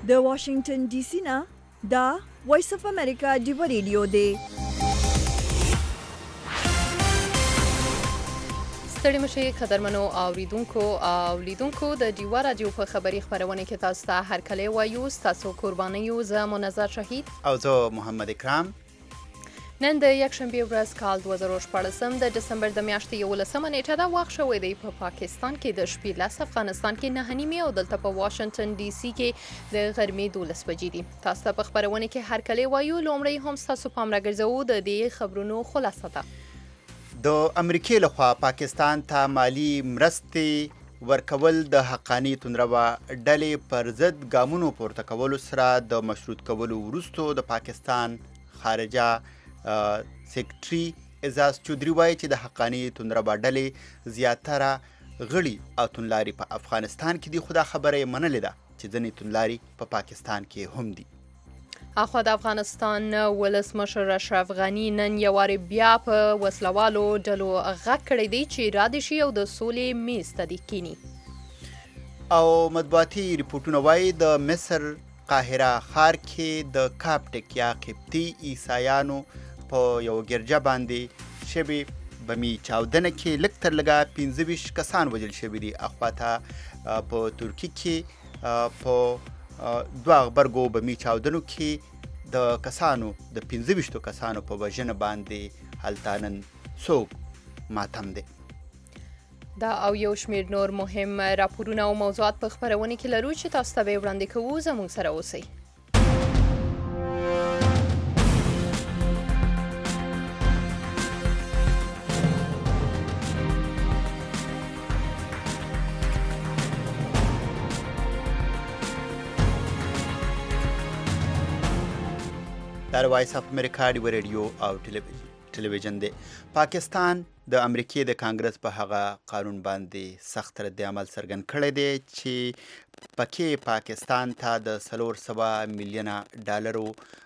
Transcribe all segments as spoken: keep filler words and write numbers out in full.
د واشنگټن ډي سي نه دا وایس اف امریکا ډیو ریډیو دی. ستړي مشي قدرمنو اوریدونکو او لیدونکو د ډیو رادیو په خبري خبرونه کې تاسو ته هر کله وایو تاسو قرباني یو زه منظر شهید او زه محمد اکرام. نن د یکشنبه ورځ کال دوه زره شپږ د دسمبر د میاشتې یولسمه نیټه دا وخت شوی دی په پا پاکستان کې د شپې لس، افغانستان کې نهه نیمې او دلته په واشنگټن ډي سي کې د غرمې دولس بجې دي. تاسو ته په خبرونه کې هر کله وایو لومړی هم تاسو پام راګرځوو د دې خبرونو خلاصه ده. د امریکای لخوا پاکستان ته مالی مرستې ورکول د حقانی تندروا ډلې پر ضد ګامونو پورته کولو سره د مشروط کولو وروسته د پاکستان خارجه سیکرټري اعزاز چودري وایي چې د حقانی تندروا ډلې زیاتره غړي او توندلاري په افغانستان کې دي، خو دا خبره یې منلې ده چې ځینې توندلاري په پاکستان کې هم دي. اخوا د افغانستان ولسمشر اشرف غني نن یو وارې بیا په وسلوالو ډلو غږ کړی دی چې را دې شي او د سولې میز ته دې کینی. او مطبوعاتي ریپورټونه وایي د مصر قاهره ښار کې د کاپټک یا قبطي عیسایانو په یو ګرجه باندې شبې بمي چاودنه کې لږ تر لږه پنځه ویشت کسان وژل شوي دي. اخواته په ترکي کې په دوه غبرګو بمي چاودنو کې د کسانو د پنځه ویشتو کسانو په وژنه باندې هلته نن څوک ماتم دی. دا او یو شمیر نور مهم راپورونه او موضوعات په خبرونه کې لرو چې تاسو ته وړاندې کوو. زموږ سره اوسئ. دا وایس اف امریکا ډیو ریډیو او ټلویزیون دی. پاکستان د امریکای د کانګرس په هغه قانون باندې سخت رد عمل څرګند کړی دی چې پکې پاکستان ته د څلور سوه میلیونه ډالرو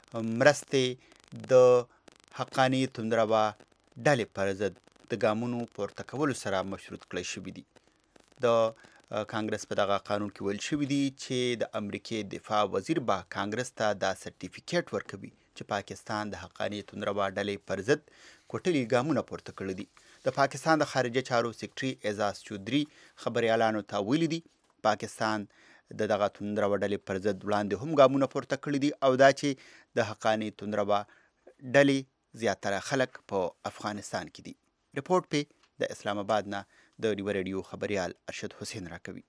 مرستې د حقانی تندروا ډلې پر ضد د ګامونو پورته کولو سره مشروط کړی شوي دي. د کانګرس په دغه قانون کې ویل شوي دي چې د امریکای دفاع وزیر به کانګرس ته دا سرټیفیکیټ ورکوي چې پاکستان د حقانی تندروا ډلې پر ضد کوټلي ګامونه پورته کړي دي. د پاکستان د خارجه چارو سیکرټري اعزاز چودري خبريالانو ته ویلي دي پاکستان د دغه تندروا ډلې پر ضد وړاندې هم ګامونه پورته کړي دي او دا چې د حقانی تندروا ډلې زیاتره خلک په افغانستان کې دي. رپورټ په د اسلام آباد نه د ډیو ریډیو خبريال ارشد حسین راکوي.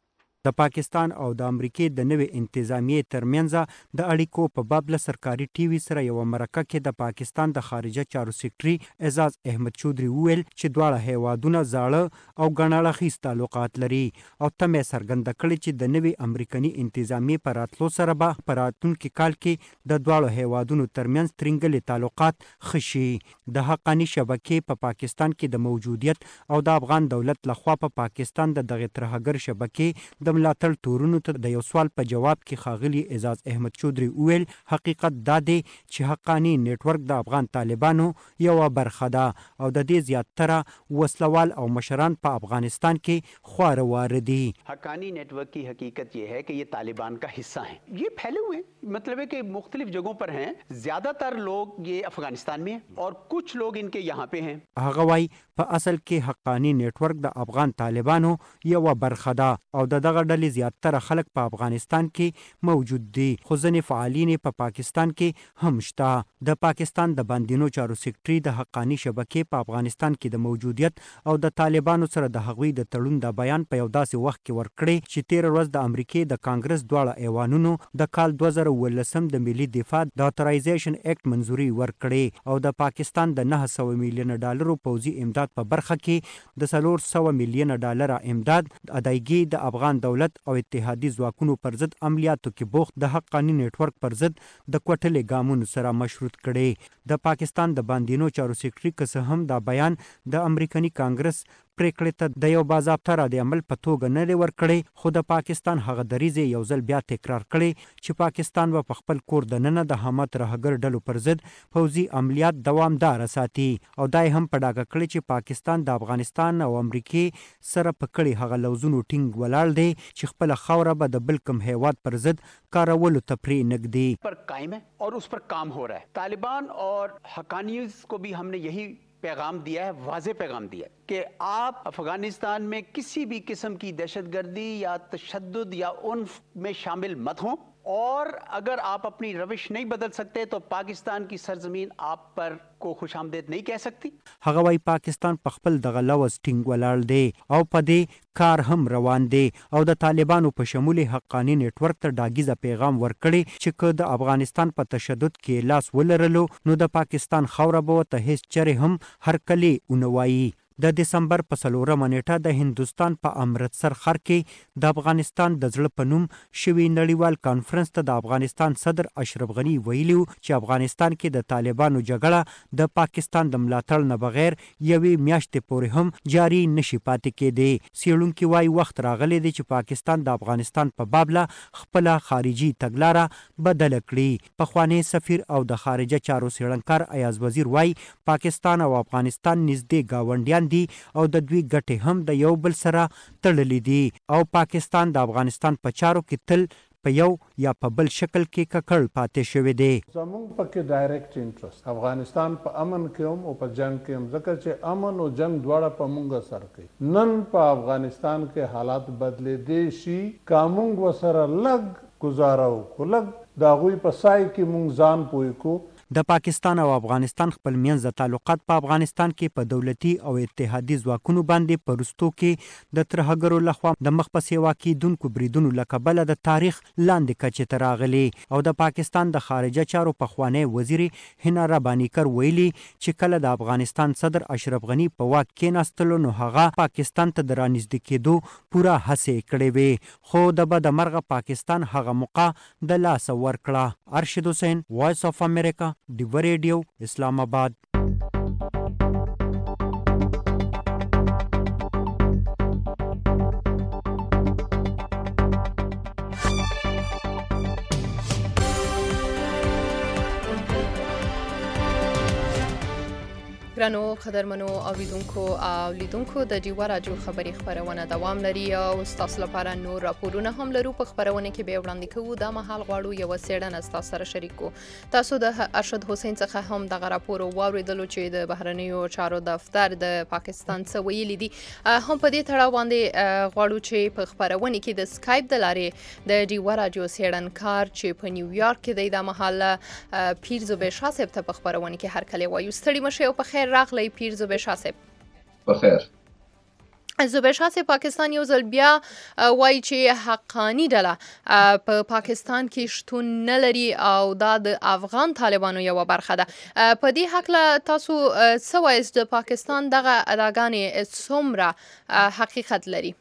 د پاکستان او د امریکای د نوې انتظامیې ترمنځ د اړیکو په باب له سرکاري ټي وي سره یو مرکه کې د پاکستان د خارجه چارو سیکرټري اعزاز احمد چودري وویل چې دواړه هیوادونه زاړه او ګڼاړخیز تعلقات لري او تمه څرګنده کړې چې د نوې امریکایي انتظامیې په راتلو سره به په راتلونکي کال کې د دواړو هیوادونو ترمنځ ترنګلي تعلقات ښه شي. د حقانی شبکې په پا پاکستان کې د موجودیت او د افغان دولت لخوا په پا پاکستان د دغه ترهګر شبکې د ملاتړ تورونو ته د یو سوال په جواب کې ښاغلي اعزاز احمد چودري وویل حقیقت دا دی چې حقانی نیټورک د افغان طالبانو یوه برخه ده او د دې زیاتره وسلوال او مشران په افغانستان کې خواره واره دي. حقانی نیٹورک کی حقیقت یہ ہے کہ یہ طالبان کا حصہ ہیں. یہ پھیلے ہوئے ہیں، مطلب ہے کہ مختلف جگہوں پر ہیں. زیادہ تر لوگ یہ افغانستان میں ہیں اور کچھ لوگ ان کے یہاں پہ ہیں. هغه وایي په اصل کې حقانی نیټورک د افغان طالبانو یوه برخه ده او د دغه ډلې زیاتره خلک په افغانستان کې موجود دي، خو ځینې فعالین په پا پاکستان کې هم شته. د پاکستان د باندینو چارو سیکرټري د حقانی شبکې په افغانستان کې د موجودیت او د طالبانو سره د هغوی د تړون د بیان په یو داسې وخت کې ورکړی چې تېره ورځ د امریکای د کانګرس دواړه ایوانونو د کال دوه زره اوولسم د ملي دفاع د اترایزیشن اکټ منظوري ورکړې او د پاکستان د نهه سوه میلیونه ډالرو پوځي امداد په برخه کې د څلور سوه میلیونه ډالره امداد ادایګي د افغان دولت او اتحادي ځواکونو پر ضد عملیاتو کې بوخت د حقانی نیټورک پر ضد د کوټلې ګامونو سره مشروط کړي. د پاکستان د باندینو چارو سیکرټري که څه هم دا بیان د امریکایي کانګرس پریکړې ته د یو باضابطه رد عمل په توګه نه دی ورکړی، خو د پاکستان هغه دریځ یو ځل بیا تکرار کړی چې پاکستان به په خپل کور دننه د حما ترهګر ډلو پر ضد پوځي عملیات دوامداره ساتي، او دا هم په ډاګه کړی چې پاکستان د افغانستان او امریکې سره په کړي هغه لوزونو ټینګ ولاړ دی چې خپل خوره به د بل کوم هیواد پر ضد کارولو ته پرې نږدي پر قائم ہے اور اس پر کام ہو رہا ہے. طالبان اور حقانیز کو بھی ہم نے یہی پیغام دیا ہے، واضح پیغام دیا ہے کہ آپ افغانستان میں کسی بھی قسم کی دہشت گردی یا تشدد یا عنف میں شامل مت ہوں، اور اگر آپ اپنی روش نہیں بدل سکتے تو پاکستان کی سرزمین آپ پر کو خوش آمدید نہیں کہہ سکتی. هغه وايي پاکستان په خپل دغه لوز ټینګ ولاړ دی او په دې کار هم روان دی، او د طالبانو په شمول حقانی نیټورک ته ډاګیزه پیغام ورکړي چې که د افغانستان په تشدد کې لاس ولرلو نو د پاکستان خوره به ورته هیڅ چرې هم هرکلی ونه وایي. د دسمبر په څلورمه نیټه د هندوستان په امرتسر ښار کې د افغانستان د زړه په نوم شوي نړیوال کانفرنس ته د افغانستان صدر اشرف غني ویلي چې افغانستان کې د طالبانو جګړه د پاکستان د ملاتړ نه بغیر یوې میاشتې پورې هم جاري نشي پاتې کېدی. څېړونکي وایي وخت راغلی دی چې پاکستان د افغانستان په بابله خپله خارجي تګلاره بدله کړي. پخوانی سفیر او د خارجه چارو څېړنکار ایاز وزیر وایي پاکستان او افغانستان نږدې ګاونډیان دي او د دوی ګټې هم د یو بل سره تړلې دي، او پاکستان د افغانستان په چارو کې تل په یو یا په بل شکل کې ککړ پاتې شوی دی. زموږ پکې ډایرکټ انټرست افغانستان په امن کې هم او په جنگ کې هم، ځکه چې امن او جنگ دواړه په مونږ سر کوي. نن په افغانستان کې حالات بدلېدی شي که مونږ ورسره لږ ګزاره وکړو، لږ د هغوی په سای کې مونږ ځان پوه کړو. د پاکستان او افغانستان خپل منځ تعلقات په افغانستان کې په دولتي او اتحادي ځواکونو باندې په وروستو کې د ترهګرو لخوا د مخ په سیوا کېدونکو بریدونو له کبله د تاریخ لاندې کچې ته راغلي، او د پاکستان د خارجه چارو پخوانی وزیر هنا ربانیکر ویلي چې کله د افغانستان صدر اشرف غني په واک کېناستلو نو هغه پاکستان ته د رانږدې کېدو پوره هڅې کړې وې، خو د بدمرغه پاکستان هغه موقع د لاسه ورکړه. ارشد حسین، وایس اف امریکا، ډیو ریډیو، اسلام آباد. ګرانو قدرمنو اوریدونکو او لیدونکو د ډیوا راډیو خبري خبرونه دوام لري او ستاسو لپاره نور راپورونه هم لرو. په خبرونه کې به وړاندې کوو دا مهال غواړو یو څېړنه ستاسو سره شریکو. تاسو د ارشد حسین څخه هم د راپور واوریدلو چې د بهرنیو چارو دفتر د پاکستان څخه ویلي دي. هم په دې تړاو باندې غواړو چې په خبرونه کې د سکایپ د لارې د ډیوا راډیو څېړنکار چې په نیویارک کې د مهال پیر زبیر شاه صاحب ته په خبرونه کې هر کله وایو. ستړي مشه او په خیر راغلی پیر زبیر شاه صاحب. بخیر. زبیر شاه صاحب پاکستان یو ځل بیا وایي چې حقانی ډله په پاکستان کې شتون نه لري او دا د افغان طالبانو یوه برخه ده. په دې هکله تاسو څه وایاست د پاکستان دغه ادعاګانې څومره حقیقت لري؟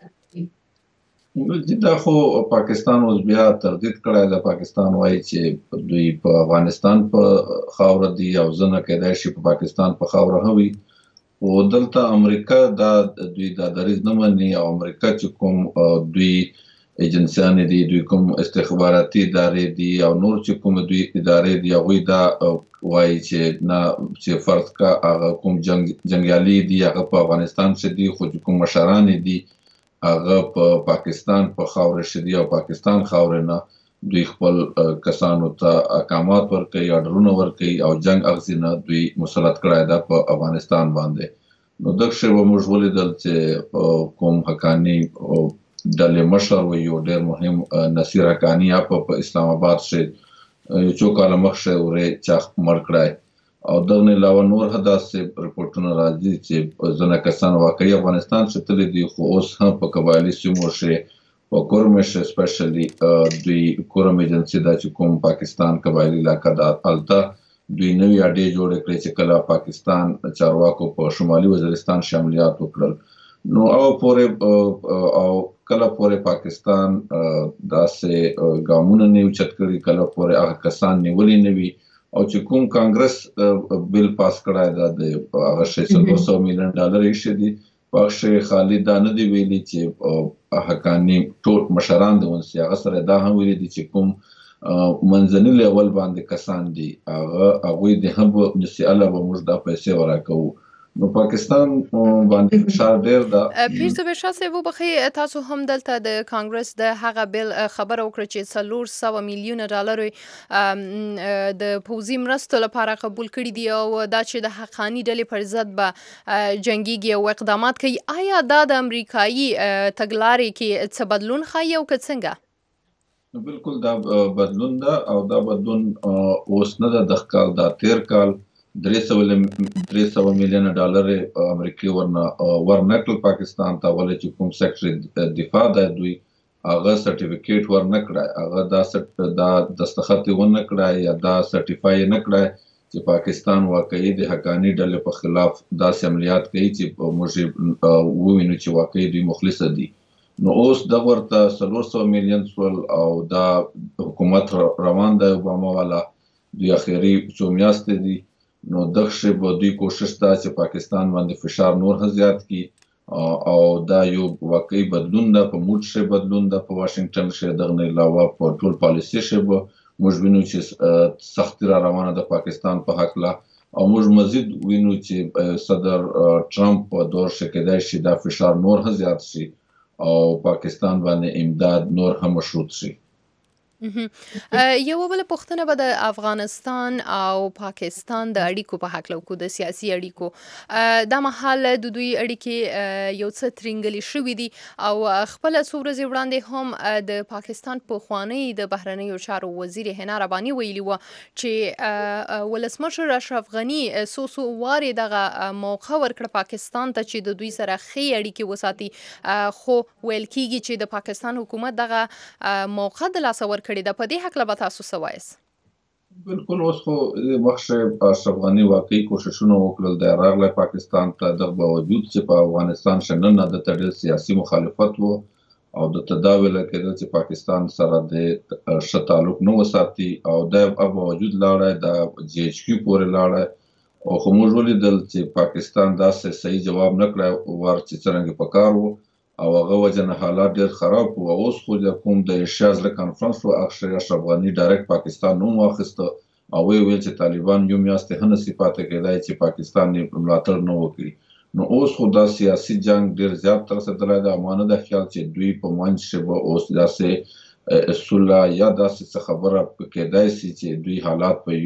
دا خو پاکستان اوس بیا تردید کړی ده. پاکستان وایي چې دوی په افغانستان په خاوره دي او ځنه کېدای شي په پاکستان په خاوره هم وي، او دلته امریکا دا دوی دا دریځ نه مني، او امریکا چې کوم دوی ایجنسیانې دي، دوی کوم استخباراتي ادارې دي او نور چې کوم دوی ادارې دي هغوی دا وایي چې نه چې فرض کا هغه کوم جنګیالي دي هغه په افغانستان کې دي، خو چې کوم مشران دي هغه په پاکستان په خاوره شدي او پاکستان خاوره نه دوی خپل کسانو ته احکامات ورکوي، اډرونه ورکوي او جنگ اغزي نه دوی مسلط کړی ده په افغانستان باندې. نو دغه شی به موږ ولیدل چې کوم حقانی ډلې مشر و یو ډېر مهم نصیر حقانی په اسلام آباد کې یو څو کاله مخکې ورې چاخ مړ کړی، او دغه علاوه نور داسې رپورټونه راځي چې ځینې کسان واقعي افغانستان څخه تللي دي، خو اوس هم په قبایلي سیمو کې په کورمش سپیشلی دوی کورم ایجنسي دا چې کوم پاکستان قبایلي علاقه ده هلته دوی نوي اډې جوړې کړې چې کله پاکستان چارواکو په شمالي وزیرستان شاملیات وکړل نو او پورې او کله پورې پاکستان داسې ګامونه نه اوچت کړي، کله پورې هغه کسان نیولي نه وي، او چې کوم کانګرس بل پاس کړای دا د هغه شې څلور سوه میلیون ډالر یې شي دي بخش خالد دا نه دی ویلي چې حقانی ټول مشران د ونسي هغه سره دا هم ویلي دي چې کوم منځني لیول باندې کسان دي هغه هغوی د هم نسي الله به موږ دا پیسې ورکوو. نو پاکستان باندې فشار ډیر ده. پیر صاحب شاسه وو بخي تاسو هم دلته د کانګرس د هغه بل خبر وکړه چې څلور سوه میلیونه ډالر د پوزي مرستو لپاره قبول کړي دي او دا چې د حقانی ډلې پر ضد به جنگيږي او اقدامات کوي. آیا دا د امریکایي تګلارې کې څه بدلون ښایي او که څنګه؟ بالکل دا بدلون ده او دا بدلون اوس نه ده د ښکال دا تیر کال درې سوه میلیونه ډالر امریکایي ورنه ورنکړل پاکستان ته ولې چې کوم سیکټري دفاع دی دوی هغه سرټیفیکیټ ورنه کړی هغه دا دا دستخط یې ونه کړی یا دا سرټیفای نه کړی چې پاکستان واقعي د حقاني ډلې په خلاف داسې عملیات کوي چې موږ ووینو چې واقعي دوی مخلص دي. نو اوس دغه ورته څلور سوه میلیون سول او دا حکومت روان دی اوباما والا دوی اخري څو میاشتې دي. نو دغه به دوی کوشش دا چې پاکستان باندې فشار نور هم زیات کړي او دا یو واقعي بدلون ده په موډ شي بدلون ده په واشنگټن شي دغه نه علاوه په ټول پالیسي شي به موږ وینو چې سخت را روانه ده پاکستان په حق لا او موږ مزید وینو چې صدر ټرمپ په دور شي کېدای شي دا فشار نور هم زیات شي او پاکستان باندې امداد نور هم مشروط شي. یو بل پوښتنه به د افغانستان او پاکستان د اړیکو په هکله وکړو د سیاسي اړیکو. دا مهال د دوی اړیکې یو څه ترینګلې شوي دي او خپله څو ورځې وړاندې هم د پاکستان پخوانی د بهرنیو چارو وزیر حنا رباني ویلي وه چې ولسمشر اشرف غني څو څو وارې دغه موقع ورکړه پاکستان ته چې د دوی سره ښې اړیکې وساتي خو ویل کېږي چې د پاکستان حکومت دغه موقع د لاسه ورکړي دا په دې حق له تاسو څه وایاست؟ بالکل اوس خو بخش اشرف غني واقعي کوششونه وکړل د راغلی پاکستان ته د باوجود چې په افغانستان شننه د تړل سیاسي مخالفت وو او د تداویل کېدل چې پاکستان سره د ښه تعلق نه وساتي او د باوجود لاړه د جی ایچ کیو پورې لاړه او خو موږ ولیدل چې پاکستان داسې صحیح جواب نه کړی ور چې څرنګه پکار وو او هغه وجه نه حالات ډېر خراب وو. اوس خو د کوم د ایشیا زړه کانفرنس و اخر اشرف غني ډایرکټ پاکستان نوم واخیسته او وی ویل چې طالبان یو میاشتې هم نسي پاتې کېدای چې پاکستان یې ملاتړ نه وکړي. نو اوس خو دا سیاسي جنگ ډېر زیات تر رسېدلی دی. امانه د خیال چې دوی په منځ کې به اوس داسې صلح یا داسې څه خبره کېدای سي چې دوی حالات په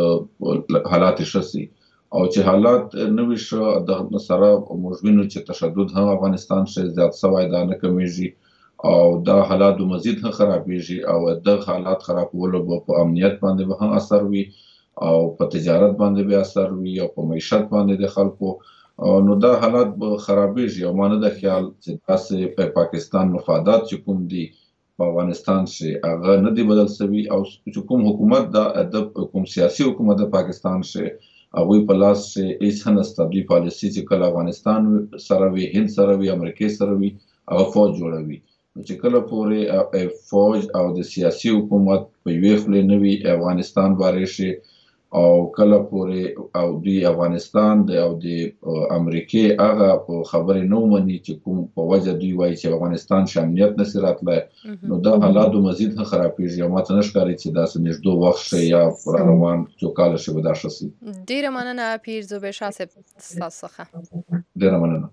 یو حالات ښه سي او چې حالات نوي شو د سره موږ وینو چې تشدد هم افغانستان شه زیات سوی دا نه کمیږي او دا حالات مزید هم خرابېږي او د حالات خرابولو په امنیت باندې به هم اثر وي او په تجارت باندې به اثر وي او په معیشت باندې د خلکو نو دا حالات به خرابېږي او مانه د خیال چې تاسو په پاکستان مفادات چې کوم دي په افغانستان شه هغه نه دی بدل سوي او چې کوم حکومت دا د کوم سیاسي حکومت د پاکستان شه هغوی په لاس چې هیڅ هم نسته. دوی پالیسي چې کله افغانستان سره وي هند سره وي امریکې سره وي هغه فوج جوړوي. نو چې کله پورې فوج او د سیاسي حکومت په یوې خولې نه وي افغانستان بارې شي او کله پورې او دوی افغانستان د او د امریکې هغه په خبرې نه ومني چې کوم په وجه دوی وایي چې افغانستان شه امنیت نسي راتلی نو دا حالات مزید هم خرابېږي او ماته نه ښکاري چې داسې نږدې وخت شي یا را روان څو کاله شي به دا ښه سي. ډېره مننه پیر زبیر شاه صاحب ستاسو څخه. ډېره مننه.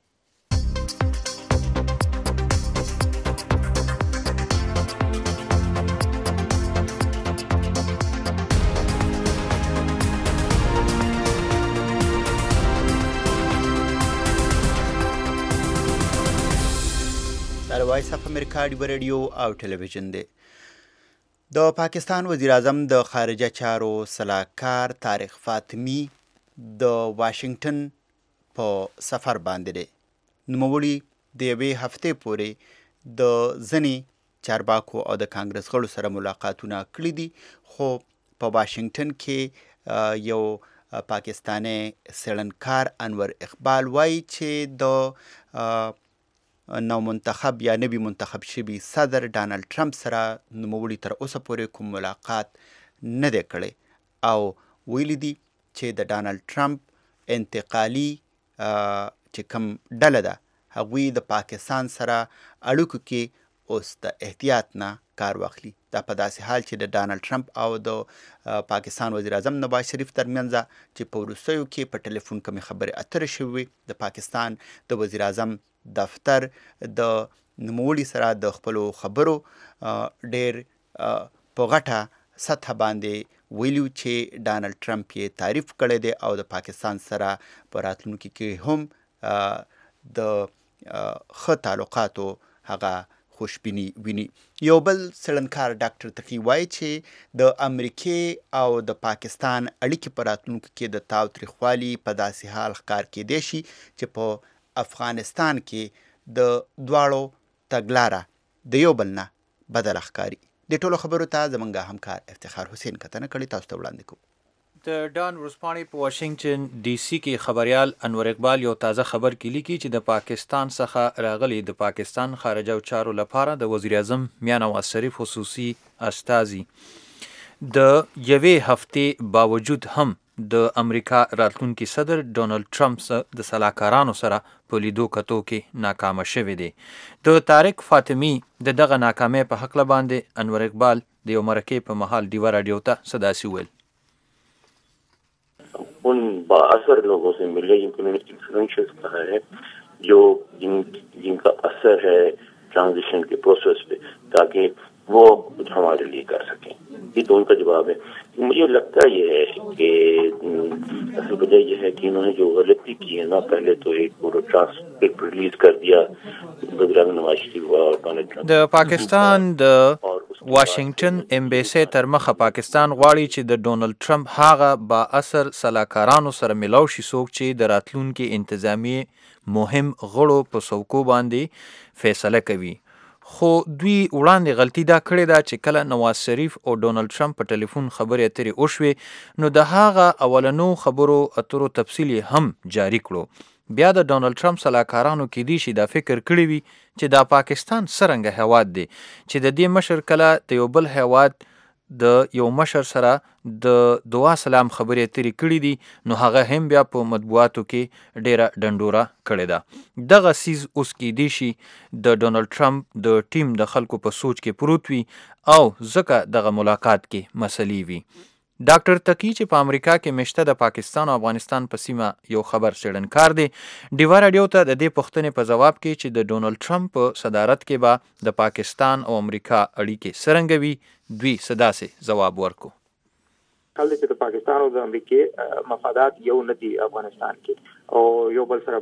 وایس اف امریکا ډیو ریډیو او ټلویزیون دی. د پاکستان وزیر اعظم د خارجه چارو سلاکار طارق فاطمی د واشنگټن په سفر باندې دی. نوموړي د یوې هفتې پورې د ځینې چارواکو او د کانګرس غړو سره ملاقاتونه کړي دي خو په واشنگټن کې یو پاکستاني څېړنکار انور اقبال وایي چې د نو منتخب یا نوی منتخب شوي صدر ډانلډ ټرمپ سره نوموړي تر اوسه پورې کوم ملاقات نه دی کړی او ویلي دي چې د ډانلډ ټرمپ انتقالي چې کوم ډله ده هغوی د پاکستان سره اړیکو کې اوس د احتیاط نه کار واخلي. دا په داسې حال چې د ډانلډ ټرمپ او د پاکستان وزیر اعظم نواز شریف ترمنځ چې په وروستیو کې په ټلیفون کمې خبرې اترې شوې. د پاکستان د وزیر اعظم دفتر د نوموړي سره د خپلو خبرو ډېر په غټه سطح باندې ویلو چې ډانلډ ټرمپ یې تعریف کړی دی او د پاکستان سره په راتلونکي کې هم د ښه تعلقاتو هغه خوشبیني ویني. یو بل څېړنکار ډاکټر تقي وایي چې د امریکې او د پاکستان اړیکې په راتلونکي کې د تاوتریخوالي په داسې حال ښکار کیدی شي چې په افغانستان کې د دواړو تګلاره د یو بل نه بدله ښکاري. د ټولو خبرو ته زمونږ همکار افتخار حسین کتنه کړې، تاسو ته وړاندې کوو. د ډان ورځپاڼې په واشنگټن ډي سي کې خبریال انور اقبال یو تازه خبر کې لیکي چې د پاکستان څخه راغلي د پاکستان خارجه چارو لپاره د وزیر اعظم میا نواز شریف خصوصي استازي د یوې هفتې باوجود هم د امریکا راتلونکي صدر ډونالډ ټرمپ د سلاکارانو سره په لیدو کتو کې ناکامه شوی دی. د طارق فاطمی د دغه ناکامۍ په هکله باندې انور اقبال د یو مرکې په مهال ډیوه راډیو ته صداسي ویل. उन बाअसर लोगों से मिले जिनको मैंने इन्फ्लुएंशियल कहा है, जो जिन जिनका असर है ट्रांजिशन के प्रोसेस पे, ताकि वो कुछ हमारे लिए कर सकें. ये तो उनका जवाब है. मुझे लगता ये है कि असल वजह यह है कि इन्होंने जो गलती की है ना, पहले तो एक पूरा ट्रांसक्रिप्ट रिलीज कर दिया वज़ीर नवाज शरीफ और डोनाल्ड ट्रम्प. د پاکستان د واشنگټن امبیسی تر مخه پاکستان غواړي چې د ډونالډ ټرمپ هغه با اثر سلاکارانو سره ملاو شي څوک چې د راتلونکي انتظامی مهم غړو په څوکو باندې فیصله کوي. خو دوی وړاندې غلطي دا کړې ده چې کله نواز شریف او ډونالډ ټرمپ په ټلیفون خبرې اترې وشوې نو د هغه اولنو خبرو اترو تفصیل هم جاری کړو. بیا د ډونالډ ټرمپ سلاکارانو کې دی شي دا فکر کړی وي چې دا پاکستان څرنګه هیواد دی چې د دې مشر کله د یو بل هیواد د یو مشر سره د دعا سلام خبرې اترې کړې دي نو هغه هم بیا په مطبوعاتو کې ډیره ډنډوره کړې ده. دغه سیز اوس کیدی شي د ډونالډ ټرمپ د ټیم د خلکو په سوچ کې پروت وي او ځکه دغه ملاقات کې مسلې وي. ډاکټر تقي چې په امریکا کې مشته د پاکستان او افغانستان په سیمه یو خبر څېړنکار دی، ډیوه راډیو ته د دې پوښتنې په ځواب کې چې د ډونالډ ټرمپ په صدارت کې به د پاکستان او امریکا اړیکې څرنګه وي دوی صداسې ځواب ورکو. خل چې د پاکستان او د امریکې مفادات یو نه دي افغانستان کې او یو بل سره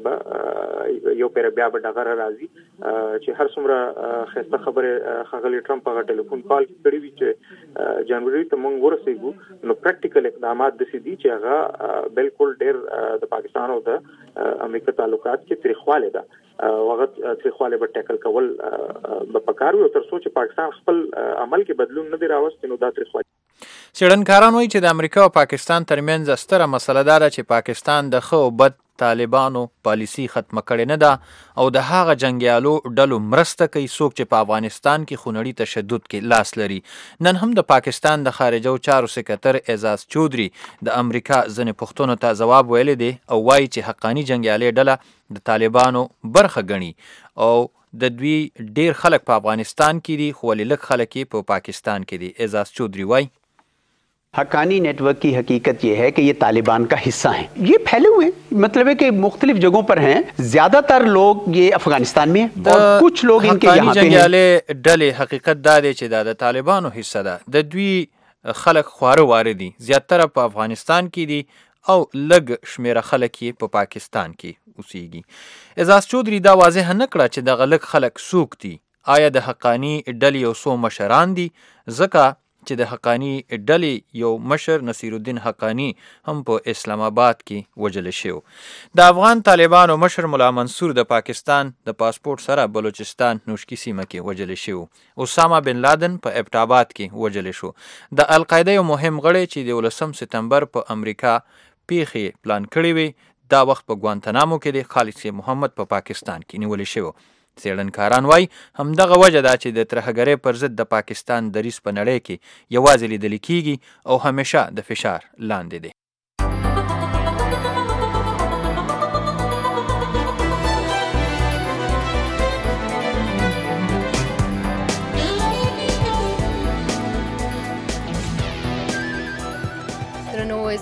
به یو پیر بیا به ډغره راځي چې هر څومره خسته خبره خغلی ټرمپ هغه ټلیفون کال کړی وي چې جنوري ته مونږ ورسېږو نو پریکټیکل اقدامات د سې دي چې هغه بالکل ډېر د پاکستان او د امریکا تعلقات کې تریخواله ده وغه تریخواله به ټیکل کول به پکارو تر څو چې پاکستان خپل عمل کې بدلون نه دی راوستي نو دا تریخواله. څېړنکاران وایي چې د امریکا او پاکستان ترمنځ ستره مسله دا ده چې پاکستان د ښه او بد طالبانو پالیسي ختمه کړې نه ده او د هغه جنګیالو ډلو مرسته کوي څوک چې په افغانستان کې خونړي تشدد کې لاس لري. نن هم د پاکستان د خارجه چارو سکرټر اعزاز چودري د امریکا ځینې پوښتنو ته ځواب ویلی دی او وایي چې حقاني جنګیالي ډله د طالبانو برخه ګڼي او د دوی ډیر خلک په افغانستان کې دي خو ولې لږ خلک یې په پاکستان کې دي. اعزاز چودري وایي हक्कानी नेटवर्क की हकीकत ये है कि ये तालिबान का हिस्सा हैं, ये फैले हुए मतलब है कि मुख्तलिफ जगहों पर हैं, ज्यादातर लोग ये अफगानिस्तान में हैं और कुछ लोग इनके यहाँ पे हैं. डले हकीकत دا دی چې دا د طالبانو حصہ ده، د دوی خلک خواره واره دي، زیاتره په افغانستان کې دي او لږ شمیره خلک یې په پاکستان کې اوسیږي. اعزاز چودري دا واضح نه کړه چې دغه لږ خلک څوک دي، آیا د حقانی ډلې یو څو مشران دي، ځکه چې د حقانی ډلې یو مشر نصیر الدین حقانی هم په اسلام آباد کې وژل شو. د افغان طالبانو مشر ملا منصور د پاکستان د پاسپورت سره بلوچستان نوشکی سیمه کې وژل شو. اسامه بن لادن په ابټ آباد کې وژل شو. د القاعده یو مهم غړی چې د ولسم سپتمبر په امریکا پیښې پلان کړی وي دا وخت په ګوانتنامو کې د خالد محمد په پاکستان کې نیول شو. څېړنکاران وایي همدغه وجه ده چې د ترهګرۍ پر ضد د پاکستان دریځ په نړۍ کې یوازې لیدل کیږي او همیشه د فشار لاندې دی.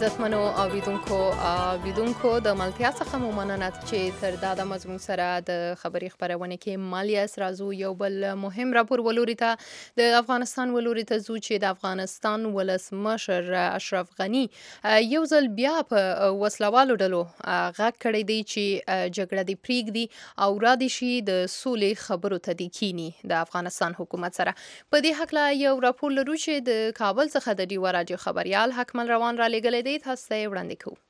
عزتمنو اوریدونکو اوریدونکو د ملتیا څخه مو مننه چې تر دا د مضمون سره د خبري خبرونه کې مالیاس رازو یو بل مهم راپور ولوري ته د افغانستان ولوري ته زو چې د افغانستان ولسمشر اشرف غنی یو ځل بیا په وسلوالو ډلو غږ کړی دی چې جګړه دی پریږدي او را دي شي د سولې خبرو ته دی کینی د افغانستان حکومت سره. په دې حق لا یو راپور لرو چې د کابل څخه د ډیوا راډیو خبريال حکمل روان را لګلې دی، تاسو ته وړاندې کوو.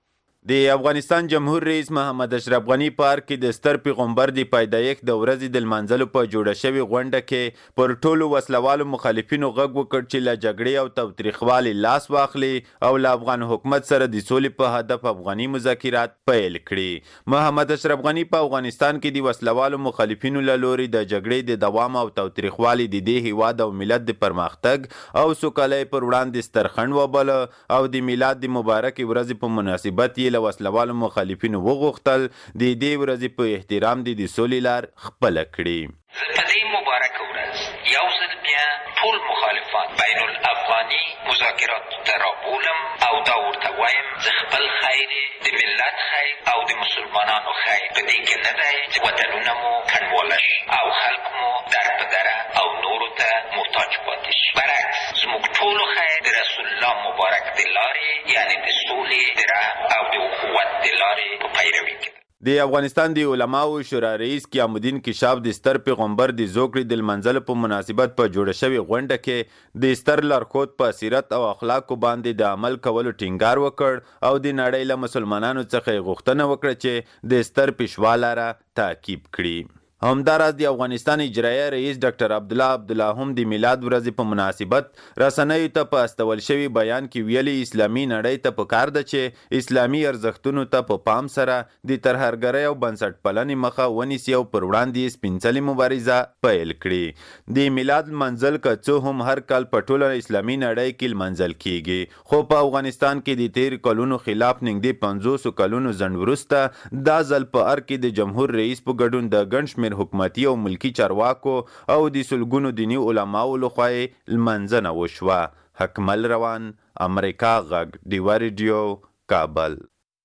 د افغانستان جمهور رئیس محمد اشرف غنی پارک کې د ستر پیغمبر د پیدایښت د ورځې د لمانځلو په جوړه شوې غونډه کې پر ټولو وسلوالو مخالفینو غږ وکړ چې له جګړې او تاوتریخوالي لاس واخلي او له افغان حکومت سره د سولې په هدف افغاني مذاکرات پیل کړي. محمد اشرف غنی په افغانستان کې د وسلوالو مخالفینو له لوري د جګړې د دوام او تاوتریخوالي د دې هیواد او ملت د پرمختګ او سوکالۍ پر وړاندې سترخند وبله او د میلاد د مبارکې ورځې په مناسبت له وسلوالو مخالفینو وغوښتل د دې ورځې په احترام د سولې لار خپله کړي. زه په دې مبارکه ورځ یو ځل بیا ټول مخالفان بین الافغاني مذاکراتو ته رابولم او دا ورته وایم زه خپل خیر د ملت خیر او د مسلمانانو خیر په دې کې نه دی چې وطنونه مو کنډواله شي او خلک مو در په دره او نورو ته محتاج پاتې شي. برعکس زموږ ټولو خیر د رسول الله مبارک د لارې یعنې د سولې د رحم او د قوت د لارې په پیروي کې. د افغانستان د علماو شورا رئیس قیام الدین کشاف د ستر پیغمبر د زوکړې د لمانځلو په مناسبت په جوړه شوې غونډه کې د ستر لارښود په سیرت او اخلاقو باندې د عمل کولو ټینګار وکړ او د نړۍ له مسلمانانو څخه یې غوښتنه وکړه چې د ستر پیشوا لاره تعقیب کړي. همداراز د افغانستان اجرایه رئیس ډاکټر عبدالله عبدالله هم د میلاد ورځې په مناسبت رسنیو ته په استول شوي بیان کې ویلي اسلامي نړۍ ته پکار ده چې اسلامي ارزښتونو ته په پام سره د ترهګرۍ او بنسټ پالنې مخه ونیسي او پر وړاندې یې سپینڅلې مبارزه پیل کړي. د میلاد لمانځل که څه هم هر کال په ټوله اسلامي نړۍ کې لمانځل کیږي، خو په افغانستان کې د تیر کلونو خلاف نږدې پنځوسو کلونو ځنډ وروسته دا ځل په ار کې د جمهور رئیس په ګډون د ګڼ شمېر حکومتي او ملکی چارواکو او د سلګونو دیني علماو لخوا لمانځنه وشوه. حکمل روان، امریکا غږ، ډیوا ریډیو، کابل.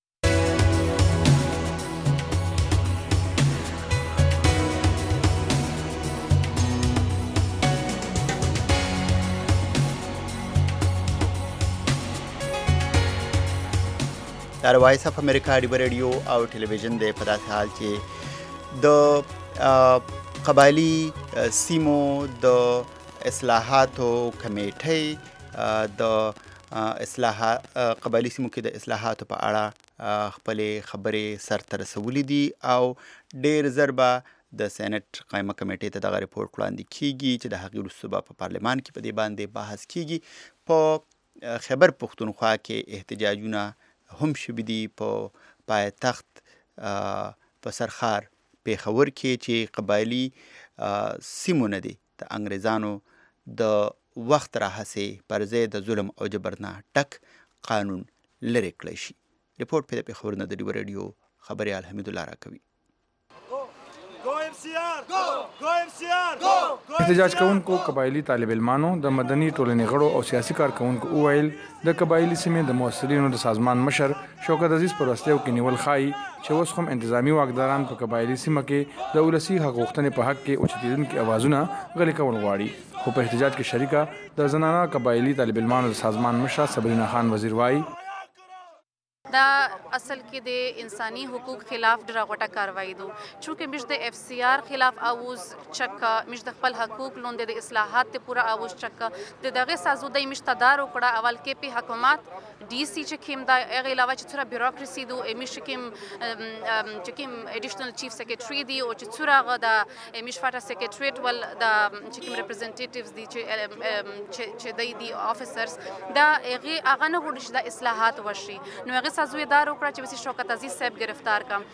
دا وایس اف امریکا ډیوا ریډیو او ټلویزیون دی په داسې حال چې د قبایلی سیمو د اصلاحاتو کمیټۍ د اصلاحات قبایلی سیمو کې د اصلاحاتو په اړه خپلې خبرې سرته رسولې دي او ډېر ژر به د سینټ قایمه کمیټې ته دغه ریپورټ وړاندې کیږي چې د هغې وروسته به په پارلمان کې په دې باندې بحث کیږي. په خیبر پښتونخوا کې احتجاجونه هم شوي دي په پایتخت په سرخار پیښور کې چې قبایلی سیمونه دي د انګریزانو د وخت راهیسې پر ځای د ظلم او جبر نه ډک قانون لرې کړی شي. ریپورټ په پیښور نه د ډیوا ریډیو خبریال حمید الله راکوي. احتجاج کوونکو قبایلی طالب علمانو د مدني ټولنې غړو او سیاسي کارکونکو وویل د قبایلی سیمې د موثرینو د سازمان مشر شوکت عزیز پر وسلو کې نیول ښایي چې اوس هم انتظامی واکداران په قبایلی سیمه کې د ولسي حق غوښتنې په حق کې اوچتېدونکي اوازونه غلي کول غواړي. خو په احتجاج کې شریکه د زنانه قبایلی طالب علمانو د سازمان مشر صبرینا خان وزیر وایي دا اصل کې د انساني حقوق خلاف ډېره غوټه کاروایی دو چونکه مش د اف سی آر خلاف اوز چکه مش د خپل حقوق لوند د اصلاحات ته پورا اوز چکه د دغه سازودای مشتدار وکړه اول کې په حکومت डी सी چې کوم دا هغه علاوه چې څوره بیوروکراسي دو امیش کوم چې کوم اډیشنل چیف سیکریټری دی او چې څوره د امیش فاټا سیکریټریټ ول د چې کوم ریپرزنټیټیوز دي چې چې د دی افیسرز دا هغه هغه نه غوډش د اصلاحات وشي نو هغه سازوی دار وکړه چې وسی شوکت عزیز صاحب گرفتار کم.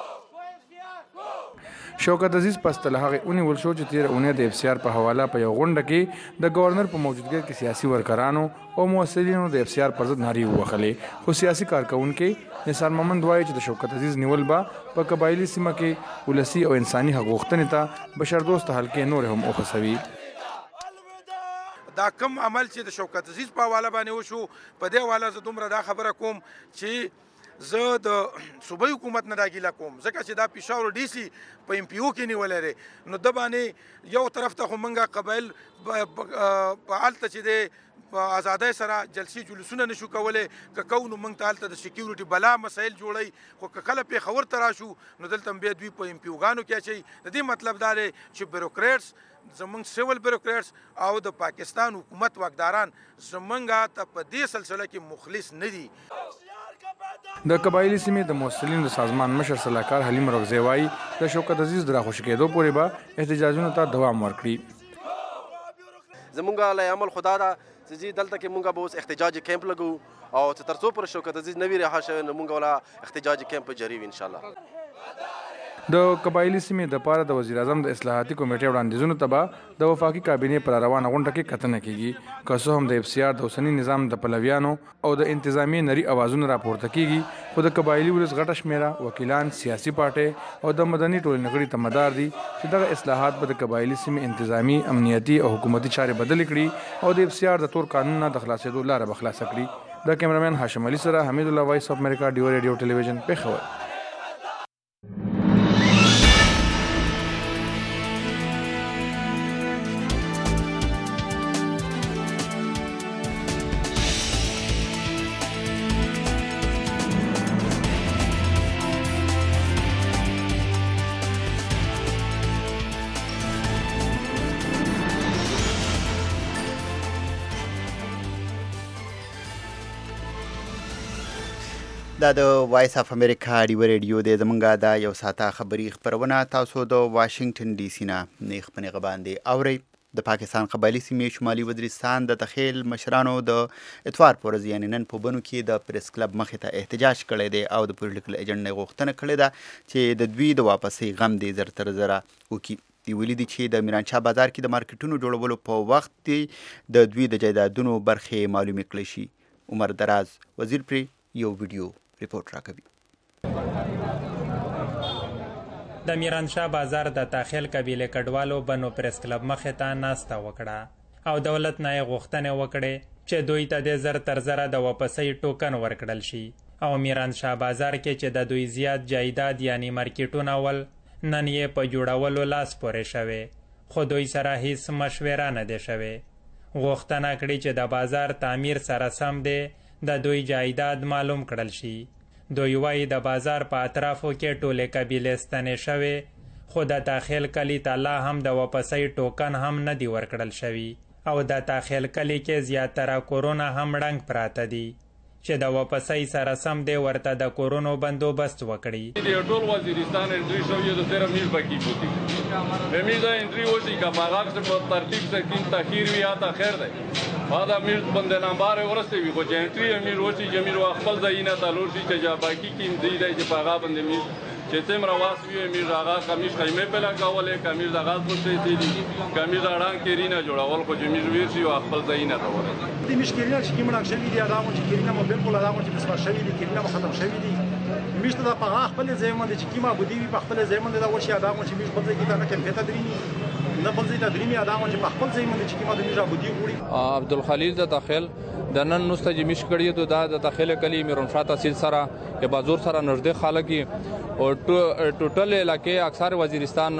شوکت عزیز پس تل هغه اونیول شو چې تیر اونۍ د اف سی آر په حواله په یو غونډه کې د گورنر په موجودګۍ کې سیاسي ورکرانو او موثرینو د اف سی آر پر ضد نارې ووهلې. خو سیاسي کارکونکي نثار محمد وایي چې د شوکت عزیز نیول به په قبایلي سیمه کې ولسي او انساني حق غوښتنې ته بشردوسته حلقې نور هم وخوځوي. دا کم عمل چې د شوکت عزیز په حواله باندې وشو په دې حواله زه دومره دا خبره کوم چې زه د صوبایي حکومت نه دا ګیله کوم ځکه چې دا پېښور ډي سي په ایم پي او کې نیولی دی نو ده باندې یو طرف ته خو موږ قبایل په هلته چې دی په ازادۍ سره جلسې جلوسونه نشو کولی که کوو نو موږ ته هلته د سکیورټي بلا مسایل جوړوي خو که کله پېښور ته راشو نو دلته بیا دوی په ایم پي اوګانو کې اچوي د دې مطلب دا دی چې بیروکریټس زمونږ سیول بیروکریټس او د پاکستان حکومت واکداران زمونږ ته په دې سلسله کې مخلص نه دي. د قبایلی سیمې د موصلینو د سازمان مشر سلاکار حلیم رغزی وایي د شوکت عزیز د راخوشي کېدو پورې به احتجاجونو ته دوام ورکړي. زمونږ له عمل خدا دا چې دلته کې مونږ به اوس احتجاجي کیمپ لګو او تر څو پر شوکت عزیز نوی رها شوی نو مونږ ولا احتجاجي کیمپ جاری وي ان شاء الله. د قبایلی سیمې د پاره د وزیر اعظم د اصلاحاتي کمیټې وړاندیزونو ته به د وفاقي کابینې پر روانه غونډه کې کتنه کیږي که څه هم د اف سی آر د اوسني نظام د پلویانو او د انتظامی نری اوازونه راپورته کیږي خو د قبایلی ولس غټه شمیره وکیلان سیاسي پارټي او د مدني ټولنې غړي ته مدار دي چې دغه اصلاحات به د قبایلی سیمې انتظامی امنیتي او حکومتي چارې بدل کړي او د اف سی آر د تور قانون نه د خلاصېدو لاره به خلاصه کړي. د کیمرامین هاشم علي سره حمید الله وایس اف امریکا ډیو ریډیو ټلویزیون پېښور. دا د وایس اف امریکا ډیو ریډیو دی زمونږ دا یو ساعته خبري خپرونه تاسو د واشنگټن ډي سي نه نیغ په نیغه باندې اورئ. د پاکستان قبایلي سیمې شمالي وزیرستان د تخیل مشرانو د اتوار په ورځ یعنې نن په بنو کې د پریس کلب مخې ته احتجاج کړی دی او د پولیټیکل ایجنټ نه غوښتنه کړې ده چې د دوی د واپسۍ غم دی زر تر زره وکړي. دی ویلي دي چې د میرانشاه بازار کې د مارکیټونو جوړولو په وخت کې د دوی د جایدادونو برخې معلومې کړې شي. عمر دراز وزیر پرې یو ویډیو ریپورت راکوي. د میرانشاه بازار د تاخیل قبیله کډوالو بنو پریس کلب مخې ته ناسته وکړه او دولت نه یې غوښتنې وکړې چې دوی ته د زر تر زره د واپسۍ ټوکن ورکړل شي او میرانشاه بازار کې چې د دوی زیات جایداد یعنی مارکیټونه ول نن یې په جوړولو لاس پورې شوی خو دوی سره هیڅ مشوره نه دی شوی. غوښتنه کړې چې د بازار تعمیر سره سم دی د دوی جایداد معلوم کړل شي. دوی وایي د بازار په اطرافو کې ټولې قبیلې ستنې شوې خو د تاخیل کلي ته لا هم د واپسۍ ټوکن هم نه دی ورکړل شوي او د تاخیل کلي کې زیاتره کورونه هم ړنګ پراته دي چې د واپسۍ سره سم دی ورته د کورونو بندوبست وکړي. ټول وزیرستان انټری شوی د صرف میز باقی بوتی به میز انټری وشي که باغاک سے په ترتیب سے کین تاخیر وی آتا خیر دی هذا میز بند نمبر ورسته وی خو انټری امیر وشي جمیر خپل ځایونه تلور شي چې جا باقی کین دی دی چې باغا بند میز چې تم رواس وی امیر آغاز کمیش خیمه په لګولې کمیز آغاز پوښتې دي کمیز اړان کې رینا جوړول خو جمیر وی شي خپل ځایونه تلور دي مشکلات چې کیمړه شوی دي ادمو چې کیرینه مو بالکل ادمو چې بس شوی دي کیرینه ختم شوی دي میشته د په خپل ځای باندې چې کیما بودی په خپل ځای باندې دا ورشي ادمو چې میش په ځای کې نه کم پته درینی نه بل ځای ته درینی ادمو چې په خپل ځای باندې چې کیما د میش بودی وړي. عبدالخلیل د تخیل د نن نوسته چې میش کړی ته د تخیل کلی میرونشاه تحصیل سره یا بازور سره نږدې خلک او ټوټل علاقې اکثر وزیرستان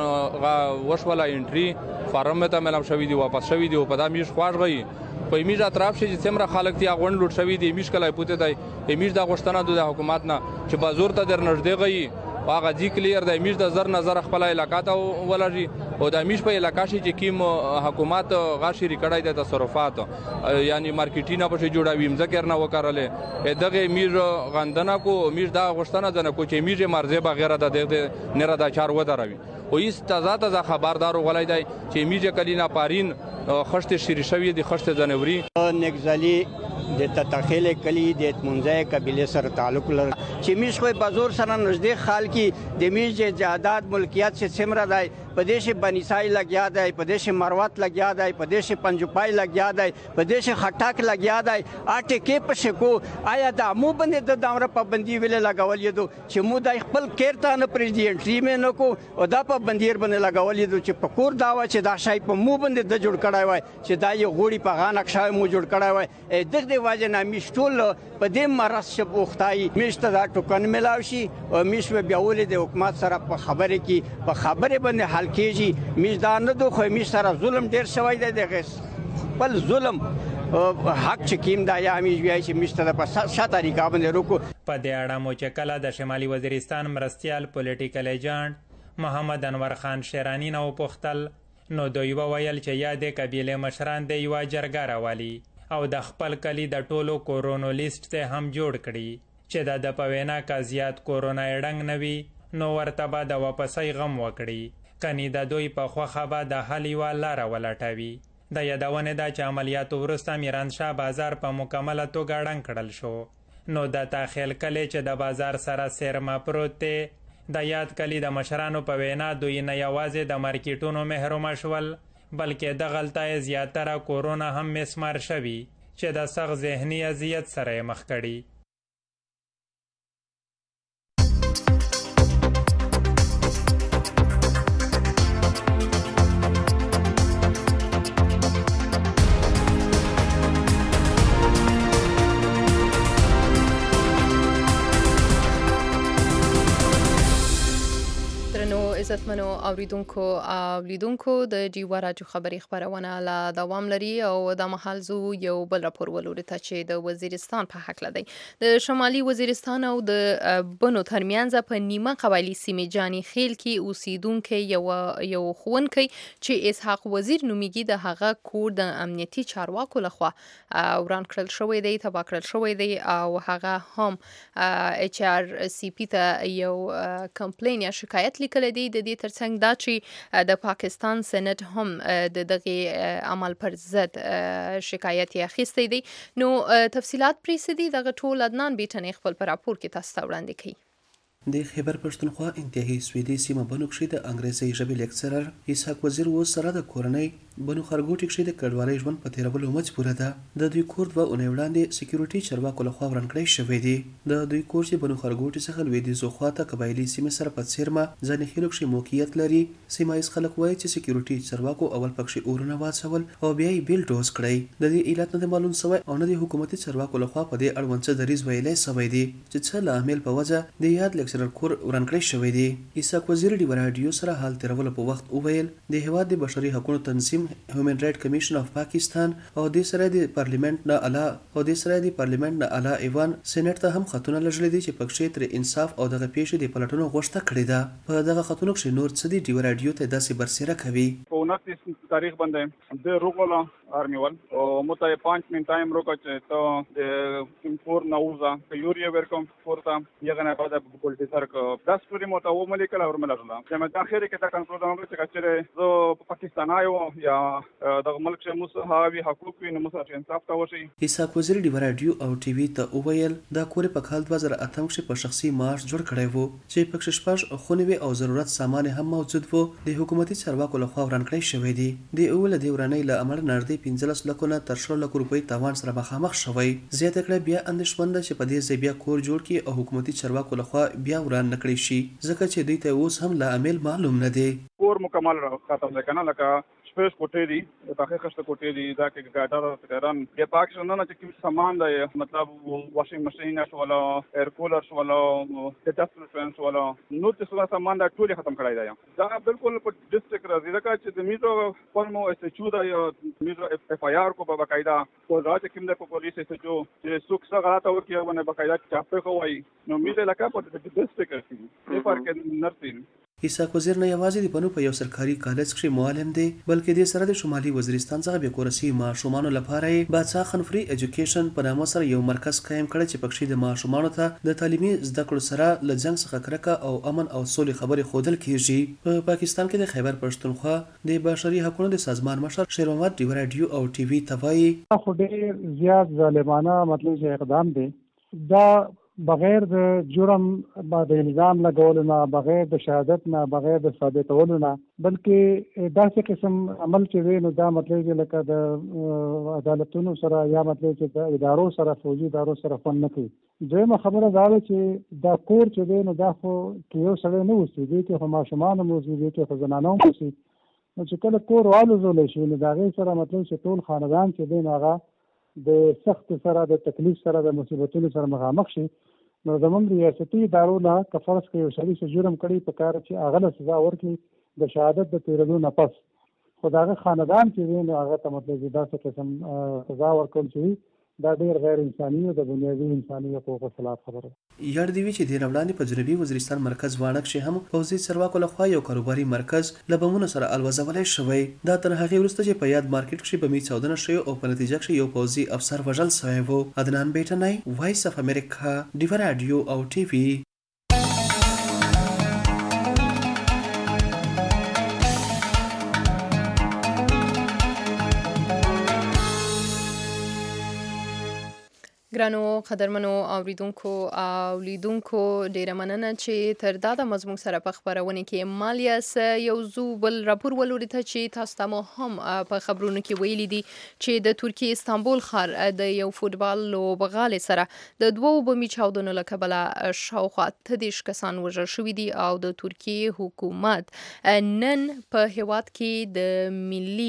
وشوله انټری فارم ته ملام شوی دی واپس شوی دی او په دا میش خواږ غي په میش اطراف شي چې څومره خلک تی غونډ لوټ شوی دی میش کله پوتې دی میش د غشتنه د حکومت نه چې بازور ته در نږدې غي هغه ځی کلیر د میش د زر نظر خپل علاقې ته ولري او د میش په علاقې شي چې کیم حکومت غاشي ریکړای د تصرفات یعنی مارکیټینه په جوړاوي مذکر نه وکړل دغه میش غندنه کو میش دا غشتنه د نه کو چې میش مرزه بغیر د دغه نه را د چار و دروي او ایست تازه تازه خبردار ولای دی چې میج کلینا پارین خشت شری شوی دی خشت جنوري نگزالی د تتخیل کلی د منځه قبیله سره تعلق لري چې میش خو بازور سره نږدې خال کې د میش جهادات ملکیت چې سمره دی په دې شي بنیسای لګیا دی، په دې شي مروت لګیا دی، په دې شي پنجپای لګیا دی، په دې شي خټاک لګیا دی، اټه کې په شکو آیا د مو باندې د دامره پابندي ویل لګول یدو چې مو د خپل کېرته نه پریزیدنټ ری مې نکو او دا پابندي باندې لګول یدو چې په کور دا و چې دا شای په مو باندې د جوړ کړای وای چې دا یو غوړي په غان ښه مو جوړ کړای وای دغه دی واجه نه مشتول په دې مرز شپ وختای مشته دا ټوکن ملاوي شي او مش به بیاولې د حکومت سره په خبره کې په خبره باندې حل کیږي مش دا نه دوه خو مش سره ظلم ډیر شوی دی دغه خپل ظلم حق چکیم دا یا همیش ویای چې مشته د په شا طریقه باندې روکو په دې اړه مو چې کله د شمالي وزیرستان مرستیال پولیټیکل ایجنټ محمد انور خان شیرانی نه وپوښتل نو دوی وویل چې یا د قبیلې مشران د یوه جرګه راولي او د خپل کلي د ټولو کورونو لیست ته هم جوړ کړي چې د ده په وینا که زیات کورونه یې ړنګ نه وي نو ورته به د واپسۍ غم وکړي کني د دوی په خوښه به د حل یوه لاره ولټوي د یادونې ده چې عملیاتو وروسته میرانشاه بازار په مکمله توګه ړنګ کړل شو نو د تاخیل کلی چې د بازار سره سیرما پروت دی د یاد کلی د مشرانو په وینا دوی نه یوازې د مارکیټونو محرومه شول بلکې دغلته یې زیاتره کورونه هم مسمار شوي چې د سخت ذهني اذیت سره یې مخ کړي عزتمنو اوریدونکو او لیدونکو د ډیوا راډیو خبري خبرونه لا دوام لري او د مهال زو یو بل راپور ولوري ته چې د وزیرستان په حق لدی د شمالي وزیرستان او د بنو ترمنځ په نیمه قبایلی سیمه جانی خیل کې اوسیدونکو یو یو خونکي چې اسحاق وزیر نومیږي د هغه کور د امنیتي چارواکو لخوا وران کړل شوی دی تبا کړل شوی دی او هغه هم ایچ آر سی پی ته یو کمپلین یا شکایت لیکل دی د دې ترڅنګ دا چې د پاکستان سېنات هم د دغه عمل پر ضد شکایت یې اخیستی دی نو تفصيلات پرې سدي دغه ټول عدنان بیٹنې خپل پر راپور کې تاسو ته وړاندې کړي د خیبر پښتونخوا انتهایی سویدي سیمه بنو کې د انګریزي ژبې لیکچرر اسحاق وزیر و سره د کورنۍ بنو خرګوټي کې د کډوالۍ ژوند په تیرولو مجبوره ده د دوی کور دوه اونۍ وړاندې سکیورټي چارواکو لخوا وران کړی شوی دی د دوی کور چې بنو خرګوټي څخه لویدیځو خواته قبایلي سیمه سره په څیرمه ځنې خلک شي موقعیت لري سیمه ایس خلک وایي چې سکیورټي چارواکو اول پکښې اورونه واچول او بیا یې بیل ډوز کړی د دې علت نه معلوم شوی او نه د حکومتي چارواکو لخوا په دې اړوند څه دریځ ویلی شوی دی چې څه لامل په وجه د یاد لیکچرر کور وران کړی شوی دی اسحاق وزیر ډیوا راډیو سره حال تیرولو په وخت وویل د هیواد د بشري حقوقو تنظیم هیومن رائټ کمیشن اف پاکستان او د سره د پارلیمنت نه اعلی او د سره د پارلیمنت نه اعلی ایوان سېنات ته هم خطونه لږلې دي چې پکښې تر انصاف او دغه پیښې د پلټونو غوښته کړې ده په دغه خطونو کې نور څه دي ډیوا راډیو ته داسې برسېره کوي په انتیس تاریخ باندې د روغلا آرمیوال او متای پنج من تایم روکا چې ته د فور نوزا یوریا ورکم فورتا یغه نه پاده پولیټیسر کو داس پوری متو ملک لا ورملا چې مې اخر کې تا کنټرول کوم چې کچره زه پاکستان آیو یا د ملک شه مساوي حقوق وي نو مساوي انصاف تا وشي اسحاق وزیر ډیوا راډیو او ټي وي ته وویل دا کور په کال دوه زره اته کې په شخصي معاش جوړ کړی وو چې پکښ شپږ خونوي او ضرورت سامان هم موجود وو د حکومتي چارواکو لخوا وران کړی شوی دی د اول د ورانۍ له امر نړۍ پنځلس لکه نه تر شل لکه روپۍ تاوان سره مخامخ شوی زیاته کړه بیا اندېښمنده چې په دې ځای بیا کور جوړ کړي او حکومتي چارواکو لخوا بیا وران نکړي شي ځکه چې دوی ته اوس هم لا عامل معلوم نه دی کور مکمل ختم ده کنه لکه شپږ کوټې دي د پاخه خسته کوټې دي دا کې ګاډر تهران د پاکستان نه چې کوم سامان دی مطلب واشینګ ماشین ولا ایر کولر ولا د ډسټ ولا نو څه سامان دا ټول ختم کړای دی دا بالکل په ډیسټریکټ راځي دا چې د میټرو فورمو اس ایچ او دا میټرو اف آی آر کو په باقاعده کو راځي کوم د پولیس اس ایچ او چې څوک څه غلطه وکړي باندې باقاعده چاپه کوي نو میټه لکه په ډیسټریکټ کې په فرق نرسي اسحاق وزیر نه یوازې د بنو په یو سرکاري کالج کې معلم دی بلکې د سره د شمالي وزیرستان څخه به کورسي ماشومان لپاره باچا خنفري ایجوکیشن په نامه سره یو مرکز قائم کړی چې پکښې د ماشومان ته د تعلیمي زده کړو سره له جنگ څخه کرکه او امن او سولې خبرې خودل کیږي په پا پاکستان کې د خیبر پښتونخوا د بشري حقوقو د سازمان مشر شیر محمد ډیوا راډیو او ټي وي توایي خو ډېر زیات ظالمانه مطلب چې اقدام دی دا بغیر د جرم د الزام لګولو نه، بغیر د شهادت نه، بغیر د ثابتولو نه، بلکې داسې قسم عمل چې وي نو دا مطلب چې لکه د عدالتونو سره یا مطلب چې د ادارو سره، فوجي ادارو سره خوند نه کوي. دویمه خبره دا ده چې دا کور چې دی نو دا خو کې یو سړی نه اوسي، دې کې خو ماشومان هم اوسي، دې کې خو زنانه هم اوسي. نو چې کله کور والوزولی شي نو د هغې سره مطلب چې ټول خاندان چې دی نو هغه د سخت سره، د تکلیف سره، د مصیبتونو سره مخامخ شي. نو زموږ ریاستي ادارو نه که فرض کړئ یو سړي څه جرم کړي، په کار چې هغه له سزا ورکړي د شهادت د تېرېدو نه پس، خو د هغه خاندان چې دی نو هغه ته مطلب چې داسې قسم سزا ورکول چې وي دا ډېر غیر انساني او د بنیادي انساني حقوقو خلاف خبره. یاد دی وی چې د وړاندې په جنوبي وزیرستان مرکز وانک شي هم پوځي چارواکو لخوا یو کاروباري مرکز له بمونو سره الوزولای شوی. دا تر هغې وروسته چې په یاد مارکیټ کښې بمي چاودنه شوې او په نتیجه کښې یو پوځي افسر وژل سوی و. عدنان بیټنی، وایس اف امریکا، ډیوه راډیو او ټي وي. ګرانو قدرمنو اوریدونکو او لیدونکو، ډیره مننه چې تر دا د مضمون سره په خپرونه کې مال یاست. یو زو بل راپور ولوري ته چې تاسو ته مو هم په خبرونو کې ویلي دي چې د ترکیې استانبول ښار د یو فوټبال لوبغالي سره د دوو بمي چاودنو له کبله شاوخوا اته دېرش کسان وژل شوي دي او د ترکیې حکومت نن په هیواد کې د ملي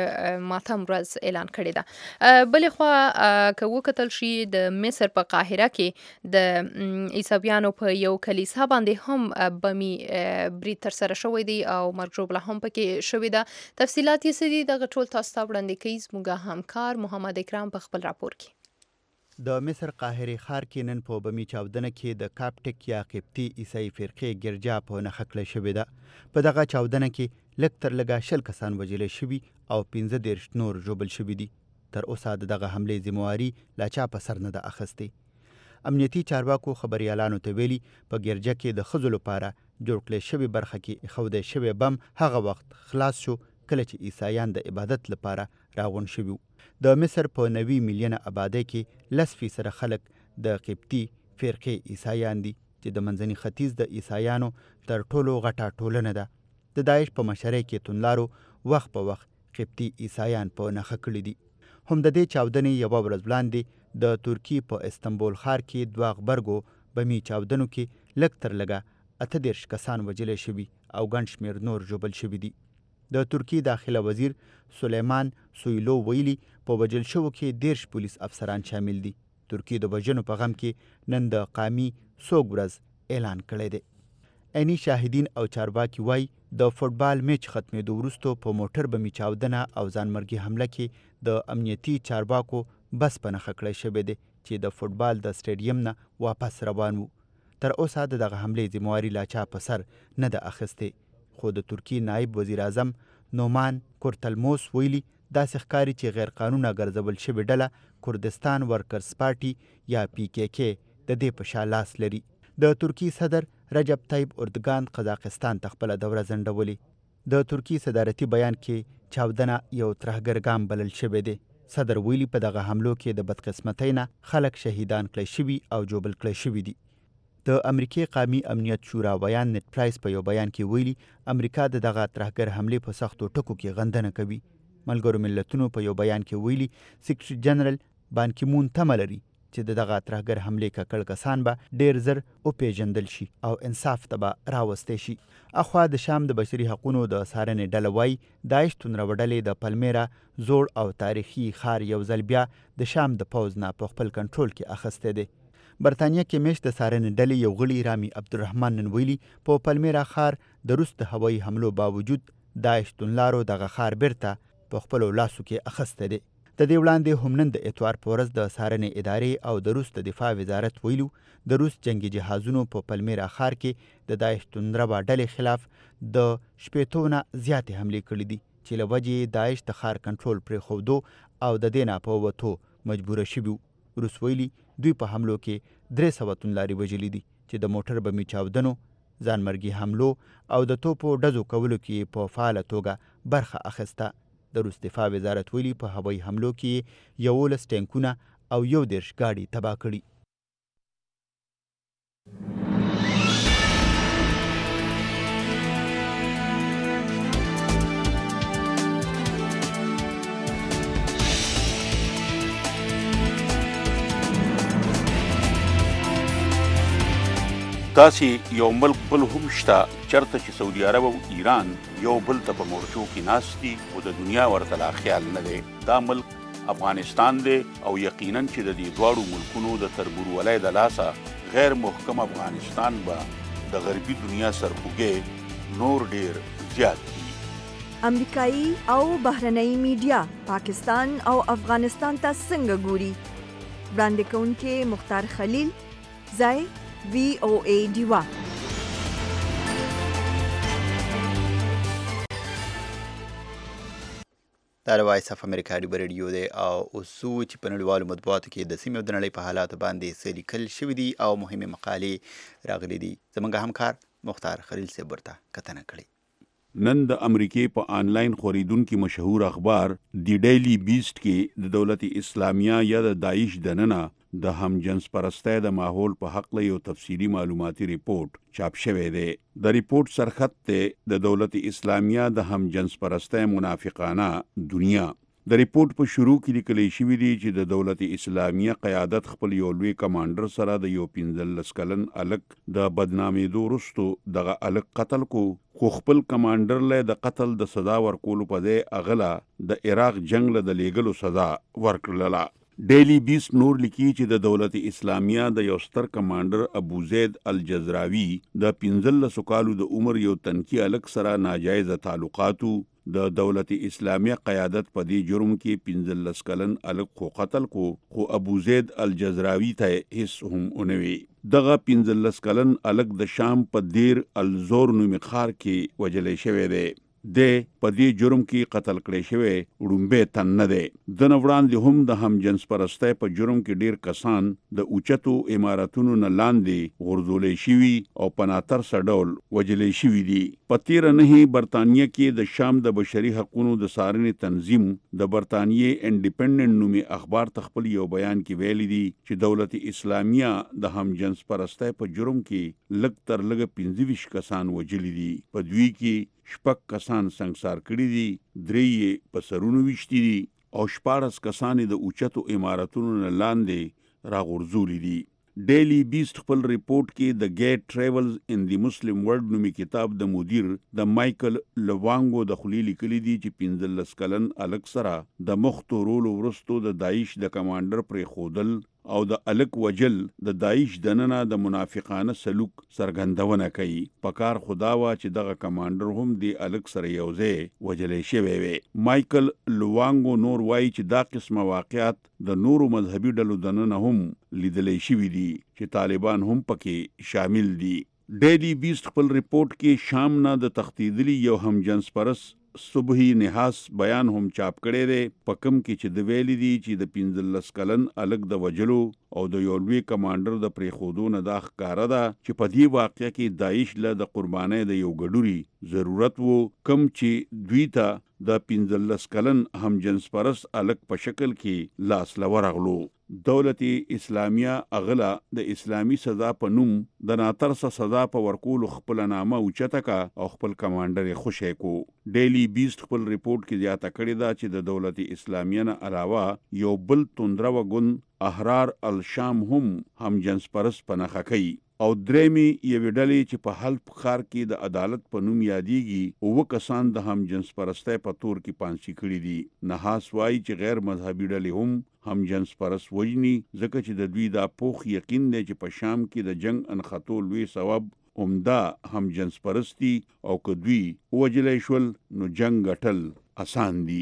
ماتم ورځ اعلان کړې ده. بلې خوا که وکتل شي د مصر په قاهره کې د عیسویانو په یو کلیسا باندې هم بمي برید ترسره شوی دی او مرګ ژوبله هم پکې شوې ده. تفصیلات یې څه دي دغه ټول تاسو ته وړاندې کوي زموږ همکار محمد اکرام په خپل راپور کې. د مصر قاهرې ښار کې نن په بمي چاودنه کې د کاپټیک یا قبطي عیسائی فرقې ګرجا په نښه کړې شوې ده. په دغه چاودنه کې لږ تر لږه شل کسان وژلی شوي او پنځه دېرش نور ژوبل شوي دي. تر اوسه د دغه حملې ذمواري لا چا په سر نه ده اخیستې. امنیتي چارواکو خبریالانو ته ویلي په ګرجه کې د ښځو لپاره جوړ کړی شوې برخه کې ایښودی شوی بم هغه وخت خلاص شو کله چې عیسایان د عبادت لپاره راغونډ شوي وو. د مصر په نوي میلیونه آبادۍ کې لس فیصده خلک د قبطي فرقې عیسایان دي چې د منځني ختیځ د عیسایانو تر ټولو غټه ټولنه ده. د داعش په مشرۍ کې توندلارو وخت په وخت قبطي عیسایان په نښه کړي دي. هم د دې چاودنې یوه ورځ وړاندې د ترکیې په استانبول ښار کې دوه غبرګو بمي چاودنو کې لږ تر لږه اته دېرش کسان وژلی شوي او ګڼ شمېر نور ژوبل شوي دي. د ترکیې داخله وزیر سلیمان سویلو ویلي په وژل شوو کې دېرش پولیس افسران شامل دي. ترکیې د وژنو په غم کې نن د قامي سوګ ورځ اعلان کړی دی. عیني شاهدین او چارواکي وایي د فوټبال میچ ختمېدو وروستو په موټر بمي چاودنه او ځانمرګي حمله کې د امنیتي چارواکو بس په نښه کړی شوی دی چې د فوټبال د سټیډیم نه واپس روان وو. تر اوسه د دغه حملې ذمواري لا چا په سر نه ده اخیستې. خو د ترکیې نایب وزیر اعظم نومان کورتلموس ویلي داسې ښکاري چې غیر قانونه ګرځول شوې ډله کردستان ورکرز پارټي یا پی کې کې د دې په شا لاس لري. د ترکیې صدر رجب طیب اردوګان قزاقستان ته خپله دوره ځنډولې. د ترکیې صدارتي بیان کې چاودنه یو ترهګر ګام بلل شوی دی. صدر ویلي په دغه حملو کې د بدقسمتۍ نه خلک شهیدان کړی شوي او جوبل کړی شوي دي. د امریکې قومي امنیت شورا ویان نت پرایس په یو بیان کې ویلي امریکا د دغه ترهګر حملې په سختو ټکو کې غندنه کوي. ملګرو ملتونو په یو بیان کې ویلي سیکرټري جنرال بان کی مون تمه لري چې د دغه ترهګر حملې ککړ کسان به ډیر زر وپیژندل شي او انصاف ته به راوستی شي. اخوا د شام د بشري حقونو د څارنې ډله وایي داعش توندروه ډلې د پلمیرا زوړ او تاریخي ښار یو ځل بیا د شام د پوځ نه په خپل کنټرول کې اخیستی دی. برطانیه کې میشت د څارنې ډلې یو غړي رامي عبدالرحمن نن ویلي په پلمیرا ښار د روس د هوایي حملو باوجود داعش توندلارو دغه ښار بیرته په خپلو لاسو کې اخیستی دی. د دې وړاندې هم نن د اتوار په ورځ د څارنې ادارې او د روس د دفاع وزارت ویلو د روس جنگي جهازونو په پلمیرا ښار کې د داعش توندروه ډلې خلاف د شپېتو نه زیاتې حملې کړي دي چې له وجې داعش د ښار کنټرول پرېښودو او د دې نه په وتو مجبوره شوي وو. روس ویلي دوی په حملو کې درې سوه توندلاري وژلي دي چې د موټر بمي چاودنو، ځانمرګي حملو او د توپو ډزو کولو کې په فعاله توګه برخه اخیسته. د روس دفاع وزارت ویلي په هوایي حملو کې یولس ټینکونه او یو دېرش ګاډي تباه کړي. داسې یو ملک بل هم شته چرته چې سعودي عرب او ایران یو بل ته په مورچو کې ناست دي او د دنیا ورته لا خیال نه دی. دا ملک افغانستان دی او یقینا چې د دې دواړو ملکونو د تربورولۍ د لاسه غیر محکم افغانستان به د غربي دنیا سرخوږی نور ډیر زیات دي. امریکایي او بهرنۍ میډیا پاکستان او افغانستان ته څنګه ګوري؟ وړاندې کوونکې مختار خلیل، ځای وی او ای ډیوا. دا د وایس اف امریکا ډیو ریډیو دی او اوسو چې په نړیوالو مطبوعاتو کې د سیمې او د نړۍ په حالاتو باندې څه لیکل شوي دي او مهمې مقالې راغلي دي. زموږ همکار مختار خلیل صاحب ورته کتنه کړې. نن د امریکې په آنلاین خوریدونکو مشهور اخبار دی ډیلی بیسټ کې د دولت اسلامیه یا د داعش دننه د هم جنس پرستۍ د ماحول په حق له یو تفصیلی معلوماتي ریپورت چاپ شوی دی. د ریپورت سرخط ته د دولت اسلامیه د هم جنس پرستۍ منافقانه دنیا. د ریپورت په شروع کې لیکل شوی دی چې د دولت اسلامیه قیادت خپل یو لوی کمانډر سره د یو پنځلس کلن الک د بدنامېدو وروسته دغه الک قتل کو خو خپل کمانډر له د قتل د سزا ورکولو په ځای اغله د عراق جنگ له د لیګلو سزا ورکړله. ډیلی بیس نور لیکي چې د دولت اسلامیه د یو ستر کمانډر ابو زید الجزراوی د پنځلس کالو د عمر یو تنکي الک سره ناجایز تعلقاتو د دولت اسلامیه قیادت په دې جرم کې پنځلس کلن الک خو قتل کو خو ابو زید الجزراوی ته هیڅ هم اونوي. دغه پنځلس کلن الک د شام په دیر الزور نومي ښار کې وجلې شوی دی. د په دې جرم کې قتل کړی شوی وړومبی تن نه دی. د نه وړاندې هم د هم جنس پرستۍ په جرم کې ډیر کسان د اوچتو عمارتونو نه لاندې غورځولی شوي او په ناترسه ډول وجلی شوي دي. په تیره نهې برطانیه کې د شام د بشري حقونو د څارنې تنظیم د برطانیې انډیپنډنټ نومي اخبار ته خپل یو بیان کې ویلي دي چې دولت اسلامیه د هم جنس پرستۍ په جرم کې لږ تر لږه پنځه ویشت کسان وجلی دي. په دوی کې شپږ کسان سنګسار کړي دي، درې یې په سرونو ویشتي دي او شپاړس کسان د اوچتو عمارتونو نه لاندې راغورځولي دي. ډیلی بیسټ خپل ریپورت کې د ګیټ ټریولز ان دی مسلم ورلد نومي کتاب د مدیر د مایکل لوانګو د خلی لیکلي دي چې پنځلس کلن الک سره د مخ تورولو وروسته د داعش د کمانډر پرې خودل او د الک وجل د داعش دننه د منافقانه سلوک سرګندونه کوي. پکار خدا وا چې دغه کمانډر هم دی الک سره یوځای وجلې شوی وي. مایکل لوانګو نور وایي چې دا قسمه واقعات د نورو مذهبي ډلو دننه هم لیدلې شوي دي چې طالبان هم پکې شامل دي. ډیلی بیسټ خپل ریپورت کې شام نه د تختیدلی یو هم جنس پرست صبحی نحاس بیان هم چاپ کړی دی په کوم کې چې د ویلي دي چې د پنځلس کلن الک د وجلو او د یو لوی کمانډر د پرېښودو نه دا ښکاره ده چې په دې واقعه کې داعش له د قربانۍ د یو ګډوري ضرورت وو کوم چې دوی ته د پنځلس کلن هم جنس پرست الک په شکل کې لاس لورغلو. دولت اسلامیه اغلا د اسلامی سزا په نوم د ناترسه سزا په ورکولو خپل نامه اوچته کا او خپل کمانډر یې خوشی کو. ډیلی بیسټ خپل ریپورت کې زیاته کړې ده چې د دولت اسلامیه نه علاوه یو بل توندره وګون احرار الشام هم هم جنس پرست په نښه کوي او درېمې یوې ډلې چې په حلب ښار کې د عدالت په نوم یادېږي اووه کسان د هم جنس پرستۍ په تور کې پانسي کړي دي. نحاس وایي چې غیر مذهبي ډلې هم هم جنس پرست وجني ځکه چې د دوی دا پوخ یقین دی چې په شام کې د جنگ انخاتو لوی ثواب عمده هم جنس پرستی او که دوی وجلی شول نو جنگ ګټل آسان دي.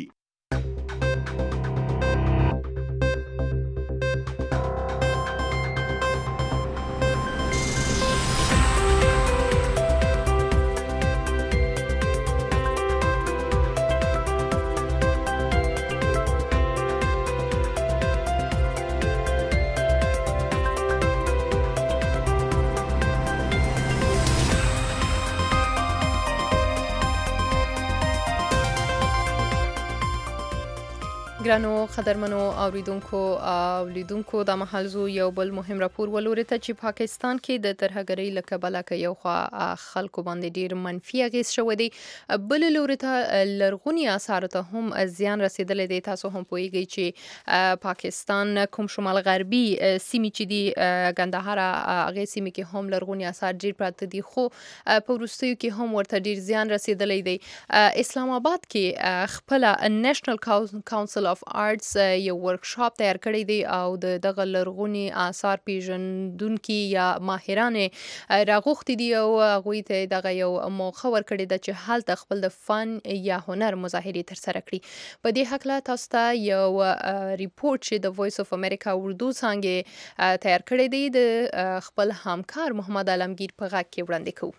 ګرانو قدرمنو اوریدونکو او لیدونکو د محلزو یو بل مهم راپور ولوري ته چې پاکستان کې د ترهګرۍ له کبله که یو خوا خلکو باندې ډیر منفي اغیز شوی دی، بل لوري ته لرغوني آثارو ته هم زیان رسیدلی دی. تاسو هم پوهیږئ چې پاکستان کوم شمال غربي سیمې چې دي ګندهار هغې سیمې کې هم لرغوني آثار ډیر پراته دي، خو په وروستیو کې هم ورته ډیر زیان رسیدلی دی. اسلام آباد کې خپله نېشنل کاونسل اف آرټس یو ورکشاپ تیار کړی دی او د دغه لرغوني آثار پیژندونکي یا ماهران راغوښتي دي او هغوی ته دغه یو موقع ورکړې ده چې هلته خپل د فن یا هنر مظاهرې ترسره کړي. په دې هکله تاسو ته یو ریپورټ چې د وایس اف امریکا اردو څانګې تیار کړی دی د خپل همکار محمد عالمگیر په غږ کې وړاندې کوو.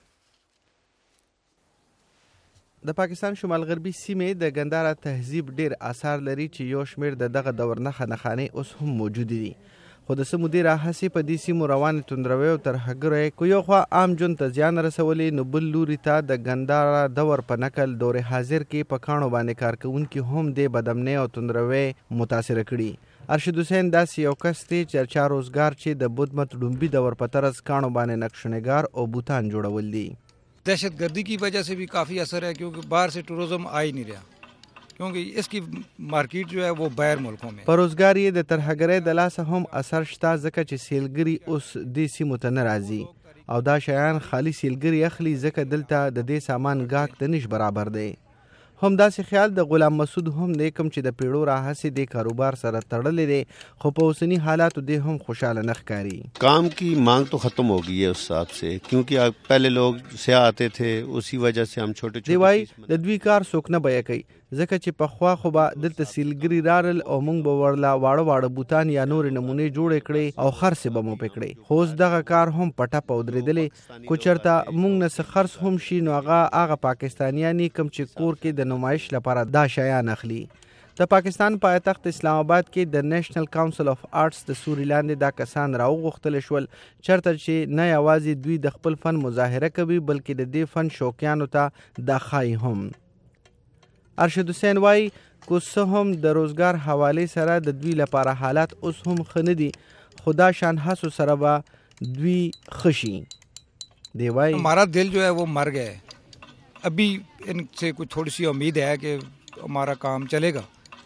د پاکستان شمال غربي سیمې د ګندهارا تهذیب ډیر آثار لري چې یو شمیر د دغه دور نښه نښانې اوس هم موجود دي، خو د څه مودې راهیسې په دې سیمو روانې توندروي او ترهګرۍ که یو خوا عام ژوند ته زیان رسولي، نو بل لوري ته د ګندهارا دور په نقل دور حاضر کې په کاڼو باندې کار کوونکي هم د بدامنۍ او توندروي متاثره کړي. ارشد حسین داسې یو کس دی چې چا روزګار چې د بدمت ډومبي دور په طرز کاڼو باندې نقشنګار او بوتان جوړول دي. दहशत गर्दी की वजह से भी काफ़ी असर है क्योंकि बाहर से टूरिज्म आ ही नहीं रहा, क्योंकि इसकी मार्केट जो है वो बाहर मुल्कों में. په روزګار یې د ترهګرۍ د لاسه هم اثر شته، ځکه چې سیلګري اوس دې سیمو ته نه راځي او دا شیان خالي سیلګري اخلي، ځکه دلته د دې سامان ګاک د نش برابر دی. هم داسې خیال د غلام مسعود هم دی، کوم چې د پیړو راهیسې د کاروبار سره تړلی دی، خو په اوسني حالاتو دی هم خوشحاله نه ښکاري. काम की मांग तो ख़त्म हो गई है उस हिसाब से, क्योंकि पहले लोग स्याह आते थे, उसी वजह से हम छोटे دی وایي د دوی کار څوک نه بیه کوي، ځکه چې پخوا خو به دلته سیلګري رارل او موږ به ورله واړه واړه بوتان یا نورې نمونې جوړې کړې او خرڅې به مو پې کړې، خو اوس دغه کار هم په ټپه ودرېدلی. کو چېرته موږ نه څه خرڅ هم شي نو هغه هغه پاکستانیان کوم چې کور کې د نمایش لپاره دا شیان اخلي. د پاکستان پایتخت اسلام آباد کې د نیشنل کاونسل اف آرټس د سوري لاندې دا کسان راوغوښتل شول، چېرته چې نه یوازې دوی د خپل فن مظاهره کوي بلکې د دې فن شوقیانو ته دا ښایي هم. ارشد حسین وایي که څه هم د روزګار حوالې سره د دوی لپاره حالات اوس هم ښه نه دي، خو دا شان هڅو سره به دوی ښه شي. دی وایي हमारा दिल जो है वो मर गया है, अभी इनसे कुछ थोड़ी सी उम्मीद है कि हमारा काम चलेगा.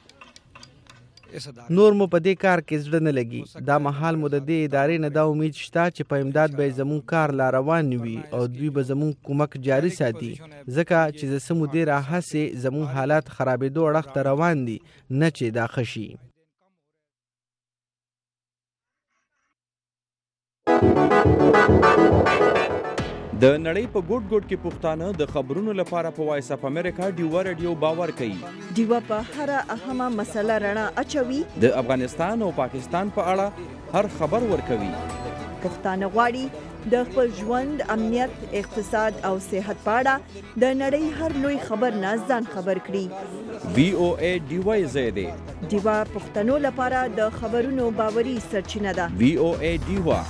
نور مو په دې کار کې زړه نه لګي، دا مهال مو د دې ادارې نه دا امید شته چې په امداد به زموږ کار لا روان وي او دوی به زموږ کومک جاري ساتي، ځکه چې د څه مودې راهیسې زموږ حالات خرابېدو اړخ ته روان دي، نه چې دا ښه شي. د نړۍ په ګوټ ګوټ کې پښتانه د خبرونو لپاره په وایس اف امریکا ډیوا رادیو باور کوي. ډیوا په هر اهمه مسله رڼا اچوي، د افغانستان او پاکستان په اړه هر خبر ورکوي. پښتانه غواړي د خپل ژوند، امنیت، اقتصاد او صحت په اړه د نړۍ هر لوی خبر نه ځان خبر کړي. وی او ای ډیوا زیاده ډیوا پښتنو لپاره د خبرونو باوري سرچینه ده. وی او ای ډیوا.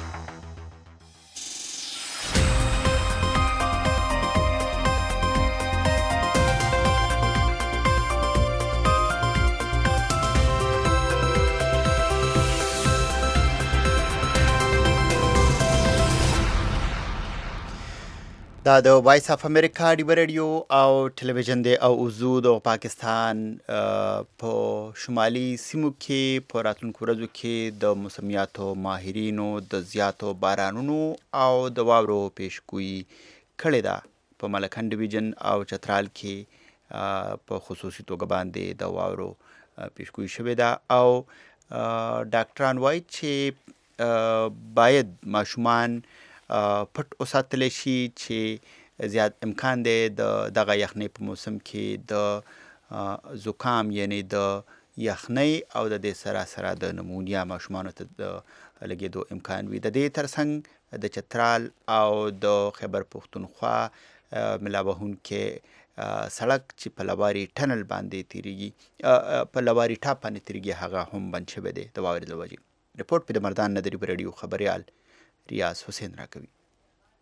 دا د وایس اف امریکا ډیوا رادیو او ټلویزیون دی او اوزو د پاکستان په شمالي سیمو کې په راتلونکو ورځو کې د موسمیاتو ماهرینو د زیاتو بارانونو او د واورو پیشګویي کړې ده. په ملکن ډیویژن او چترال کې په خصوصي توګه باندې د واورو پیشګویي شوې ده او ډاکټران وایي چې باید ماشومان پټ وساتلی شي چې زیات امکان دی د دغه یخنۍ په موسم کې د زکام یعنی د یخنۍ او د دې سره سره د نمونیا ماشومانو ته د لګېدو امکان وي. د دې ترڅنګ د چترال او د خیبر پښتونخوا ملابهونکې سړک چې په لواري ټنل باندې تیریږي په لواري ټاپ باندې تیریږي هغه هم بند شوی دی د واورې له وجې. رپورټ په د مردان ندري په رادیو خبریال ریاض حسین راکوي.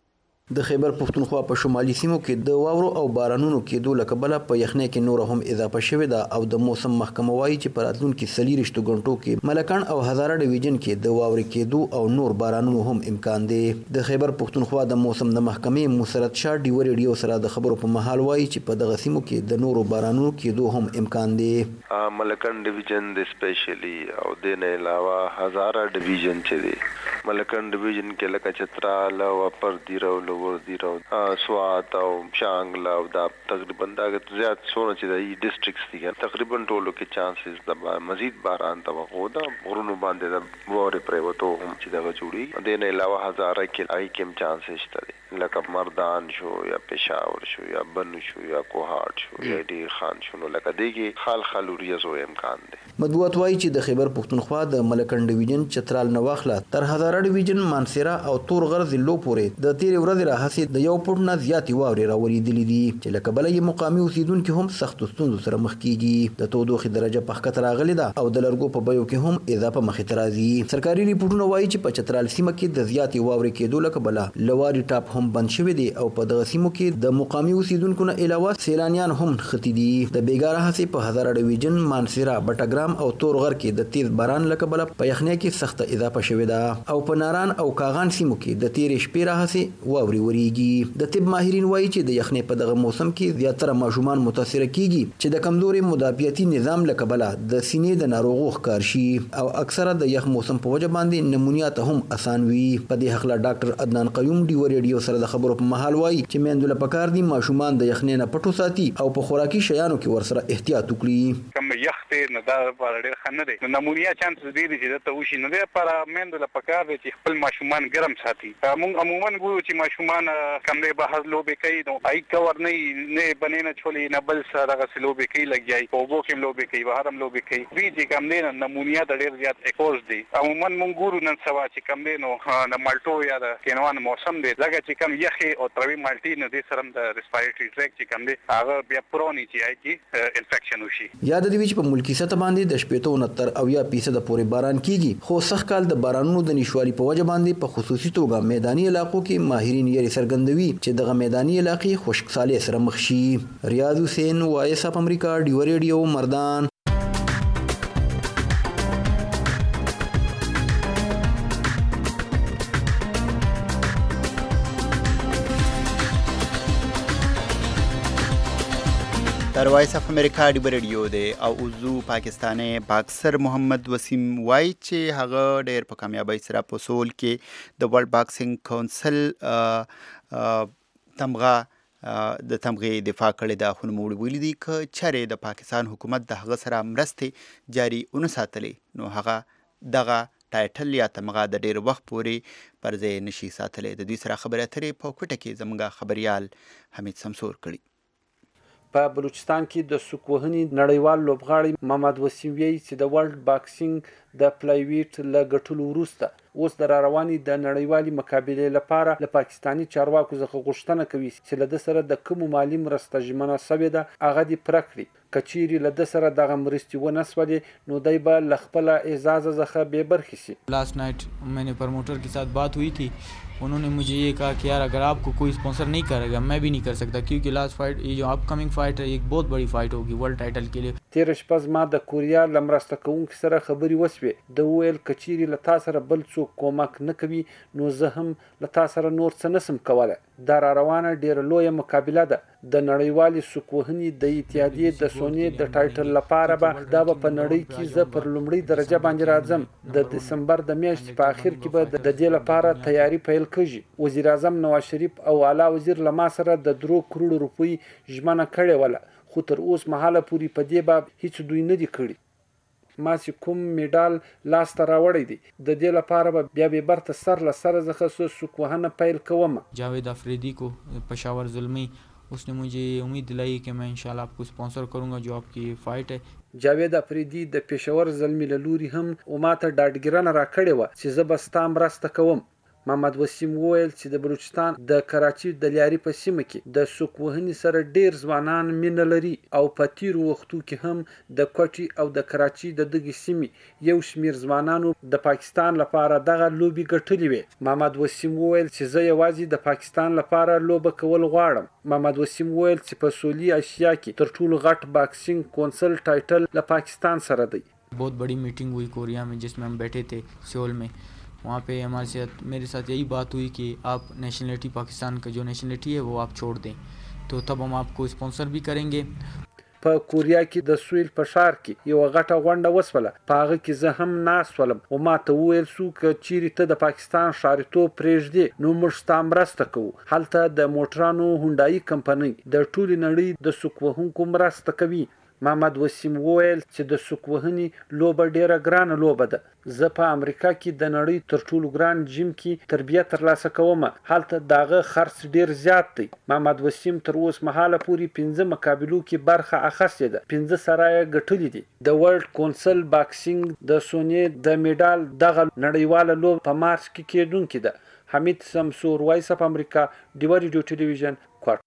د خیبر پښتونخوا په شمالي سیمو کې د واورو او بارانونو کېدو له کبله په یخنۍ کې نور هم اضافه شوې ده او د موسم محکمه وایي چې په راتلونکي څلېرویشتو غنټو کې ملکان او هزاره ډویژن کې د واورې کېدو او نور بارانونو هم امکان دی. د خیبر پښتونخوا د موسم د محکمې مسرت شاه ډیو ریډیو سره د خبرو په مهال وایي چې په دغه سیمو کې د نورو بارانونو کېدو هم امکان دی. ملکان ډویژن د سپیشلی او د نه علاوه هزاره ډویژن چې دی ملکان ډویژن کې لکه چترال او اپر دیرو لور دیرو سوات او شانګل او دا تقریبا دا زیات سونه چې د ډیسټریکټس دي تقریبا ټولو کې چانسز د مزید باران توقع ده. غرونو باندې د وورې پریوتو هم چې دا جوړي د نه علاوه هزاره کې آی کم چانسز شته لکه مردان شو یا پېښور شو یا بنو شو یا کوهاټ شو یا ډیر خان شو نو لکه دیږي خال خالوري زو امکان دی. مطبوعات وایي چې د خیبر پښتونخوا د ملکن ډویژن چترال نواخله تر هزاره ډویژن مانسیرا او تور غرز لو پورې د تیر ورځې راهسې د یو پټ نه زیاتې واورې راورېدلې دي چې له کبله یې مقامي اوسیدونکي هم سختو ستونزو سره مخ کیږي. د تودوخې درجه په ښکته راغلې ده او د لرګو په بیو کې هم اضافه مخې ته راځي. سرکاري ریپورټونه وایي چې په چترال سیمه کې د زیاتې واورې کېدو له کبله لواري ټاپ هم بند شوی دی او په دغه سیمو کې د مقامي اوسیدونکو نه علاوه سیلانیان هم نښتي دي. د بیګاره هڅې په هزاره ډویژن مانسیرا بټګرام او تور غر کې د تیز باران له کبله په یخنۍ کې سخته اضافه شوې ده او په ناران او کاغان سیمو کې د تیرې شپې راهسې واورې وریږي. د طب ماهرین وایي چې د یخنۍ په دغه موسم کې زیاتره ماشومان متاثره کیږي چې د کمزوري مدافعتي نظام له کبله د سینې د ناروغو ښکار شي او اکثره د یخ موسم په وجه باندې نمونیا ته هم اسان وي. په دې هکله ډاکټر عدنان قیوم ډیو ریډیو سره د خبرو په مهال وایي چې میندو له پکار دي ماشومان د یخنۍ نه پټو ساتي او په خوراکي شیانو کې ورسره احتیاط وکړي. کوم یخ ته نه دا ډېر ښه نه دی نو نمونیا چانس دی چې دته وشي نو د لپاره میندو له پکار دی چې خپل ماشومان ګرم ساتي. موږ عموما ګورو چې ماشومان کم دی بهر لوبې کوي نو آی کور نه نه بنې نه چولې نه بل سره دغه لوبې کوي لګیای په اوبو کې لوبې کوي بهر هم لوبې کوي وی چې کم دی نمونیا د ډېر زیات اکوز دی. عموما موږ ګورو نن سبا چې کم دی نو د مالټو یا د کینوان موسم دی لکه چې کم یخي او تروي مالټي نه دي سره د ریسپایریټري ټریک چې کم دی هغه بیا پرونی چې آی کی انفیکشن وشي. یاد دی چې په ملکی سطح باندې د شپېتو انهتر او یا فیصد پورې باران کیږي خو سخت کال د بارانونو د نشوالي په وجه باندې په خصوصي توګه میداني علاقو کې ماهرین یې څرګندوي چې دغه میداني علاقې خشکسالۍ سره مخ شي. ریاض حسین وایس اف امریکا ډیو ریډیو مردان. در وایس اف امریکا ډیو ریډیو دی او اوزو پاکستاني باکسر محمد وسیم وای چې هغه ډېر په کامیابی سره په سول کې د ورلد باکسینګ کونسل تمغه د تمغې دفاع کړې ده. خو نوموړي ویلي دي که چېرې د پاکستان حکومت د هغه سره مرستې جاري ونه ساتلې نو هغه دغه ټایټل یا تمغه د ډېر وخت پورې پر ځای نشي ساتلی. د دوی سره خبرې اترې په کوټه کې زموږ خبریال حمید سمسور کړي. په بلوچستان کې د سوک وهنې نړیوال لوبغاړی محمد وسیم وایي چې د ورلد باکسینګ د فلای ویټ له ګټلو وروسته اوس د راروانې د نړیوالې مقابلې لپاره له پاکستاني چارواکو څخه غوښتنه کوي چې له ده سره د کومو مالي مرسته ژمنه شوې ده هغه دې پوره کړي. که چیرې له ده سره دغه مرستې ونه شولې نو دی به له خپله اعزازه څخه بې برخې شي. लास्ट नाइट मैंने प्रमोटर के साथ बात हुई थी उन्होंने मुझे ये कहा कि यार अगर आपको कोई स्पॉन्सर नहीं करेगा मैं भी नहीं कर सकता क्योंकि लास्ट फाइट ये जो अपकमिंग फाइट है एक बहुत बड़ी फाइट होगी वर्ल्ड टाइटल के लिए. تېره شپه زما د کوریا له مرسته کوونکي سره خبرې وشوې. ده وویل که چیرې له تا سره بل څوک کومک نه کوي نو زه هم له تا سره نور څه نشم کولی. دا را روانه ډېره لویه مقابله ده. د نړیوالې سوک وهنې د اتحادیې د سونې د ټایټل لپاره به دا به په نړۍ کې زه پر لومړۍ درجه باندې راځم. د دسمبر د میاشتې په اخر کې به د دې لپاره تیاری پیل کېږي. وزیر اعظم نواز شریف او اعلی وزیر له ما سره د درو کروړو روپۍ ژمنه کړې وله خو تر اوس مهاله پورې په دې باب هیڅ دوی نه دي کړي. ما چې کوم میډال لاسته راوړی دی د دې لپاره به بیا بې برته سر له سره څخه سوک وهنه پیل کوم. جاوید افریدی کو پشاور زلمی उसने मुझे उम्मीद दिलाई कि मैं इंशाल्लाह आपको स्पॉन्सर करूंगा जो आपकी फाइट है. جاوید افریدی د پېښور زلمي له لوري هم او ما ته ډاډګیرنه راکړې وه چې زه به ستا مرسته کوم. محمد وسیم وویل چې د بلوچستان د کراچي د لیاري په سیمه کې د سوک وهنې سره ډیر ځوانان مینه لري او په تیرو وختو کې هم د کوټي او د کراچي د دغې سیمې یو شمیر ځوانانو د پاکستان لپاره دغه لوبي ګټلې وي. محمد وسیم وویل چې زه یوازې د پاکستان لپاره لوبه کول غواړم. محمد وسیم وویل چې په سولي اشیا کې تر ټولو غټ باکسینګ کونسل ټایټل له پاکستان سره دی. बहुत बड़ी मीटिंग हुई कोरिया में जिसमें हम बैठे थे सियोल में. वहाँ पे हमारे साथ मेरे साथ यही बात हुई कि आप नेशनलिटी पाकिस्तान का जो नेशनलिटी है वो आप छोड़ दें, तो तब हम आपको स्पॉन्सर भी करेंगे. په کوریا کې د سویل په ښار کې یو غټه غونډه وسوله. په هغه کې زه هم ناست ولم او ما ته وویل سو که چیرې ته د پاکستان ښاریتوب پرېږدې نو موږ ستا مرسته کوو. هلته د موټرانو هونډایي کمپنۍ د ټولې نړۍ د سوک وهونکو مرسته کوي. محمد وسیم وویل چې د سوک وهنې لوبه ډیره ګرانه لوبه ده. زه په امریکا کې د نړۍ تر ټولو ګران جیم کې تربیه ترلاسه کوم. هلته دغه خرڅ ډیر زیات دی. محمد وسیم تر اوس مهاله پورې پنځه مقابلو کې برخه اخیستې ده. پنځه سره یې ګټلې دي. د ورلد کونسل باکسینګ د سونې د میډال دغه نړیواله لوبه په مارچ کې کېدونکې ده. حمید سمسور، وایس اف امریکا، ډیوا ریډیو ټلویزیون، کوټ.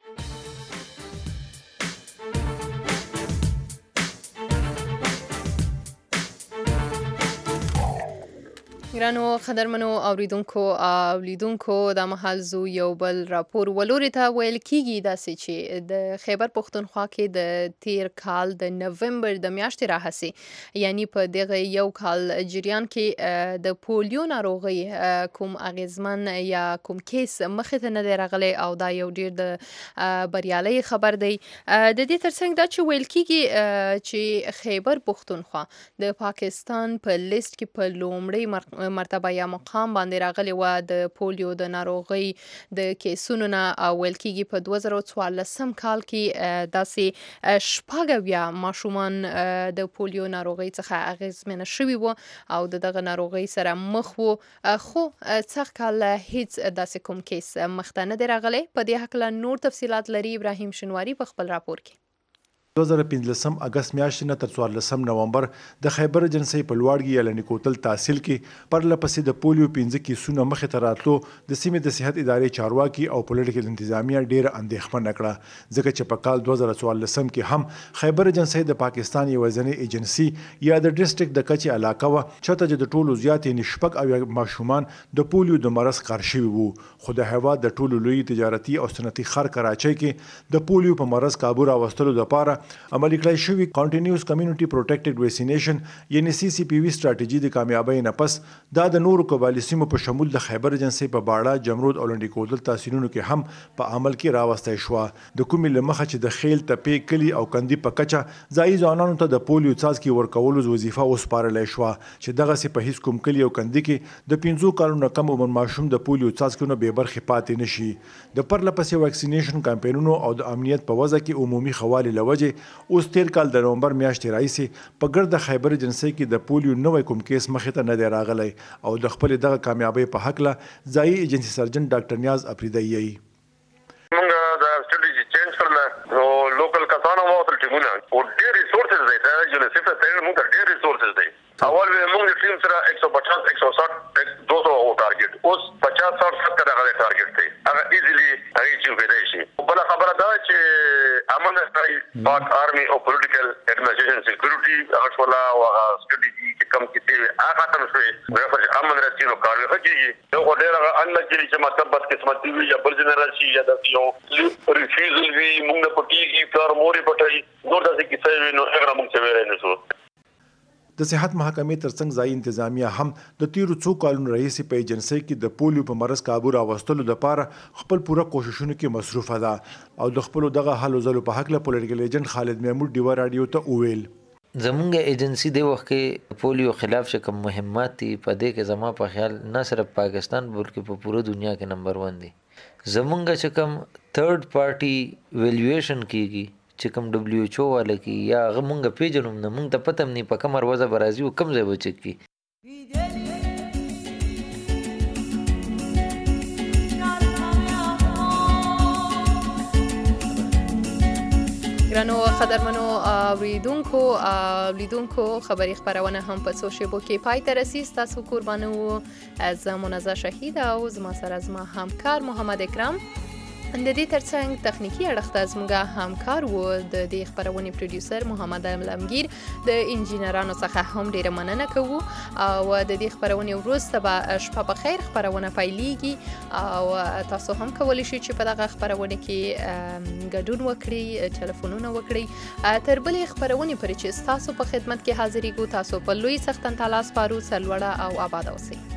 ګرانو قدرمنو اوریدونکو او لیدونکو د مهال زو یو بل راپور ولوري ته ویل کیږي داسې چې د خیبر پښتونخوا کې د تیر کال د نومبر د میاشتې راهسي یعنی په دغه یو کال جریان کې د پولیو ناروغي کوم اغیزمن یا کوم کیس مخې ته نه دی راغلی او دا یو ډیر د بریالي خبر دی. د دې ترڅنګ دا چې ویل کیږي چې خیبر پښتونخوا د پاکستان په لیست کې په لومړی مرتبه یا مقام باندې راغلی و د پولیو د ناروغي د کیسونو نه. ویل کېږي په دوه زره څوارلسم کال کې داسې شپږ اویا ماشومان د پولیو ناروغي څخه اغېزمنه شوي وو او د دغه ناروغي سره مخ وو، خو څخه کال هیڅ داسې کوم کیس مخته نه دی راغلی. په دې هکله نور تفصیلات لري ابراهیم شنواری په خپل راپور کې. دوه زره پنځلسم اگست میاشتې نه تر څوارلسم نومبر د خیبر ایجنسۍ په لوړګي یا لنی کوتل تحصیل کې پرله پسې د پولیو پنځه کیسونه مخې ته راتلو د سیمې د صحت ادارې چارواکي او پولیټیکل انتظامیه ډېره اندېښمنه کړه، ځکه چې په کال دوه زره څوارلسم کې هم خیبر ایجنسۍ د پاکستان یوازینۍ ایجنسي یا د ډسټرکټ د کچې علاقه وه چېرته چې د ټولو زیات یعنې شپږ اویا ماشومان د پولیو د مرض ښکار شوي وو. خو د هېواد د ټولو لوی تجارتي او صنعتي ښار کراچۍ کې د پولیو په مرض کابو راوستلو لپاره عملي کړی شوی کانټینیوس کمیونټي پروټیکټډ ویکسینیشن یعنی سی سی پی وی سټراټیجي د کامیابۍ نه پس دا د نورو قبایلي سیمو په شمول د خیبر ایجنسۍ په باړه، جمرود او لنډي کوتل تحصیلونو کې هم په عمل کې راوستی شوه. د کومې له مخه چې د خیل، تپې، کلي او کندي په کچه ځایي ځوانانو ته د پولیو څاڅکي ورکولو وظیفه وسپارلی شوه چې دغسې په هیڅ کوم کلي او کندي کې د پنځو کالو نه کم عمر ماشوم د پولیو څاڅکو نه بې برخې پاتې نه شي. د پرله پسې ویکسینیشن کمپینونو او د امنیت په وضع کې عمومي ښه والي له وجې اوس تیر کال د نومبر میاشتې راهیسې په ګرده خیبر ایجنسۍ کې د پولیو نوی کوم کیس مخې ته نه دی راغلی او د خپلې دغه کامیابۍ په هکله ځایي ایجنسي سرجن ډاکټر نیاز افریدی یایي. موږ د سټریټجي چینج کړله نو لوکل کسانو واوتل ټیمونه او ډېر ریسورسز دی دا یونیسیف ته ترې موږ ډېر ریسورسز دی. اول به موږ ټیم سره ایک سو پچاس ایک سو ساٹھ دو سو او ټارګټ اوس پچاس ساٹھ ستر هغه ټارګټ دی هغه ایزیلی هغه چیو کېدای شي. بل خبره دا چې امن استای پاک آرمی او پولیټیکل ایڈمنسټریشن سکیورټي هغه شولا او هغه سټریټجي چې کم کیته هغه ختم شوی نو پر امن راځي نو کار وکړي. یو ډېر هغه ان چې چې مطلب بس قسمت وي یا بل جنرال شي یا د یو ریفیوزل وی موږ نه پټیږي کار موري پټي نور داسې کیسه وي نو هغه موږ څه ویل نه شو. د صحت محکمې ترڅنګ ځایي انتظامیه هم د تیرو څو کالونو راهیسې په ایجنسۍ کې د پولیو په مرض کابو راوستلو لپاره خپل پوره کوششونو کې مصروفه ده او د خپلو دغه هلو ځلو په هکله پولیټیکل ایجنټ خالد محمود ډیوا راډیو ته وویل. زمونږ ایجنسی د وخت کې پولیو خلاف چې کوم مهمات دي په دې کې زما په خیال نه صرف پاکستان بلکې په پوره دنیا کې نمبر ون دي. زمونږ چې کوم تھرد پارټي ویلیویشن کیږي چې کوم ډبلیو ایچ او والا کی یا هغه مونږ پیژنو نه مونږ ته پته نه په کوم روزه برازي او کوم ځای بچ کی. ګرانو قدرمنو اوریدونکو لیدونکو خبري خبرونه هم په څو شیبو کې پای ته رسي. ستاسو قربانو از منازه شهید او زما سره زما همکار محمد اکرام. د دې ترڅنګ تخنیکی اړخ زموږ همکار وو د دې خبرونې پروډوسر محمد علمگیر. د انجینرانو څخه هم ډیره مننه کوو او د دې خبرونې وروسته به شپه په خیر خبرونه پیلېږي او تاسو هم کولی شئ چې په دغه خبرونه کې ګډون وکړئ، ټلیفونونه وکړئ. تر بلې خبرونې پورې چې ستاسو په خدمت کې حاضرېږو، تاسو په لوی سختن تعالی سپارو. سرلوړه او آباد اوسئ.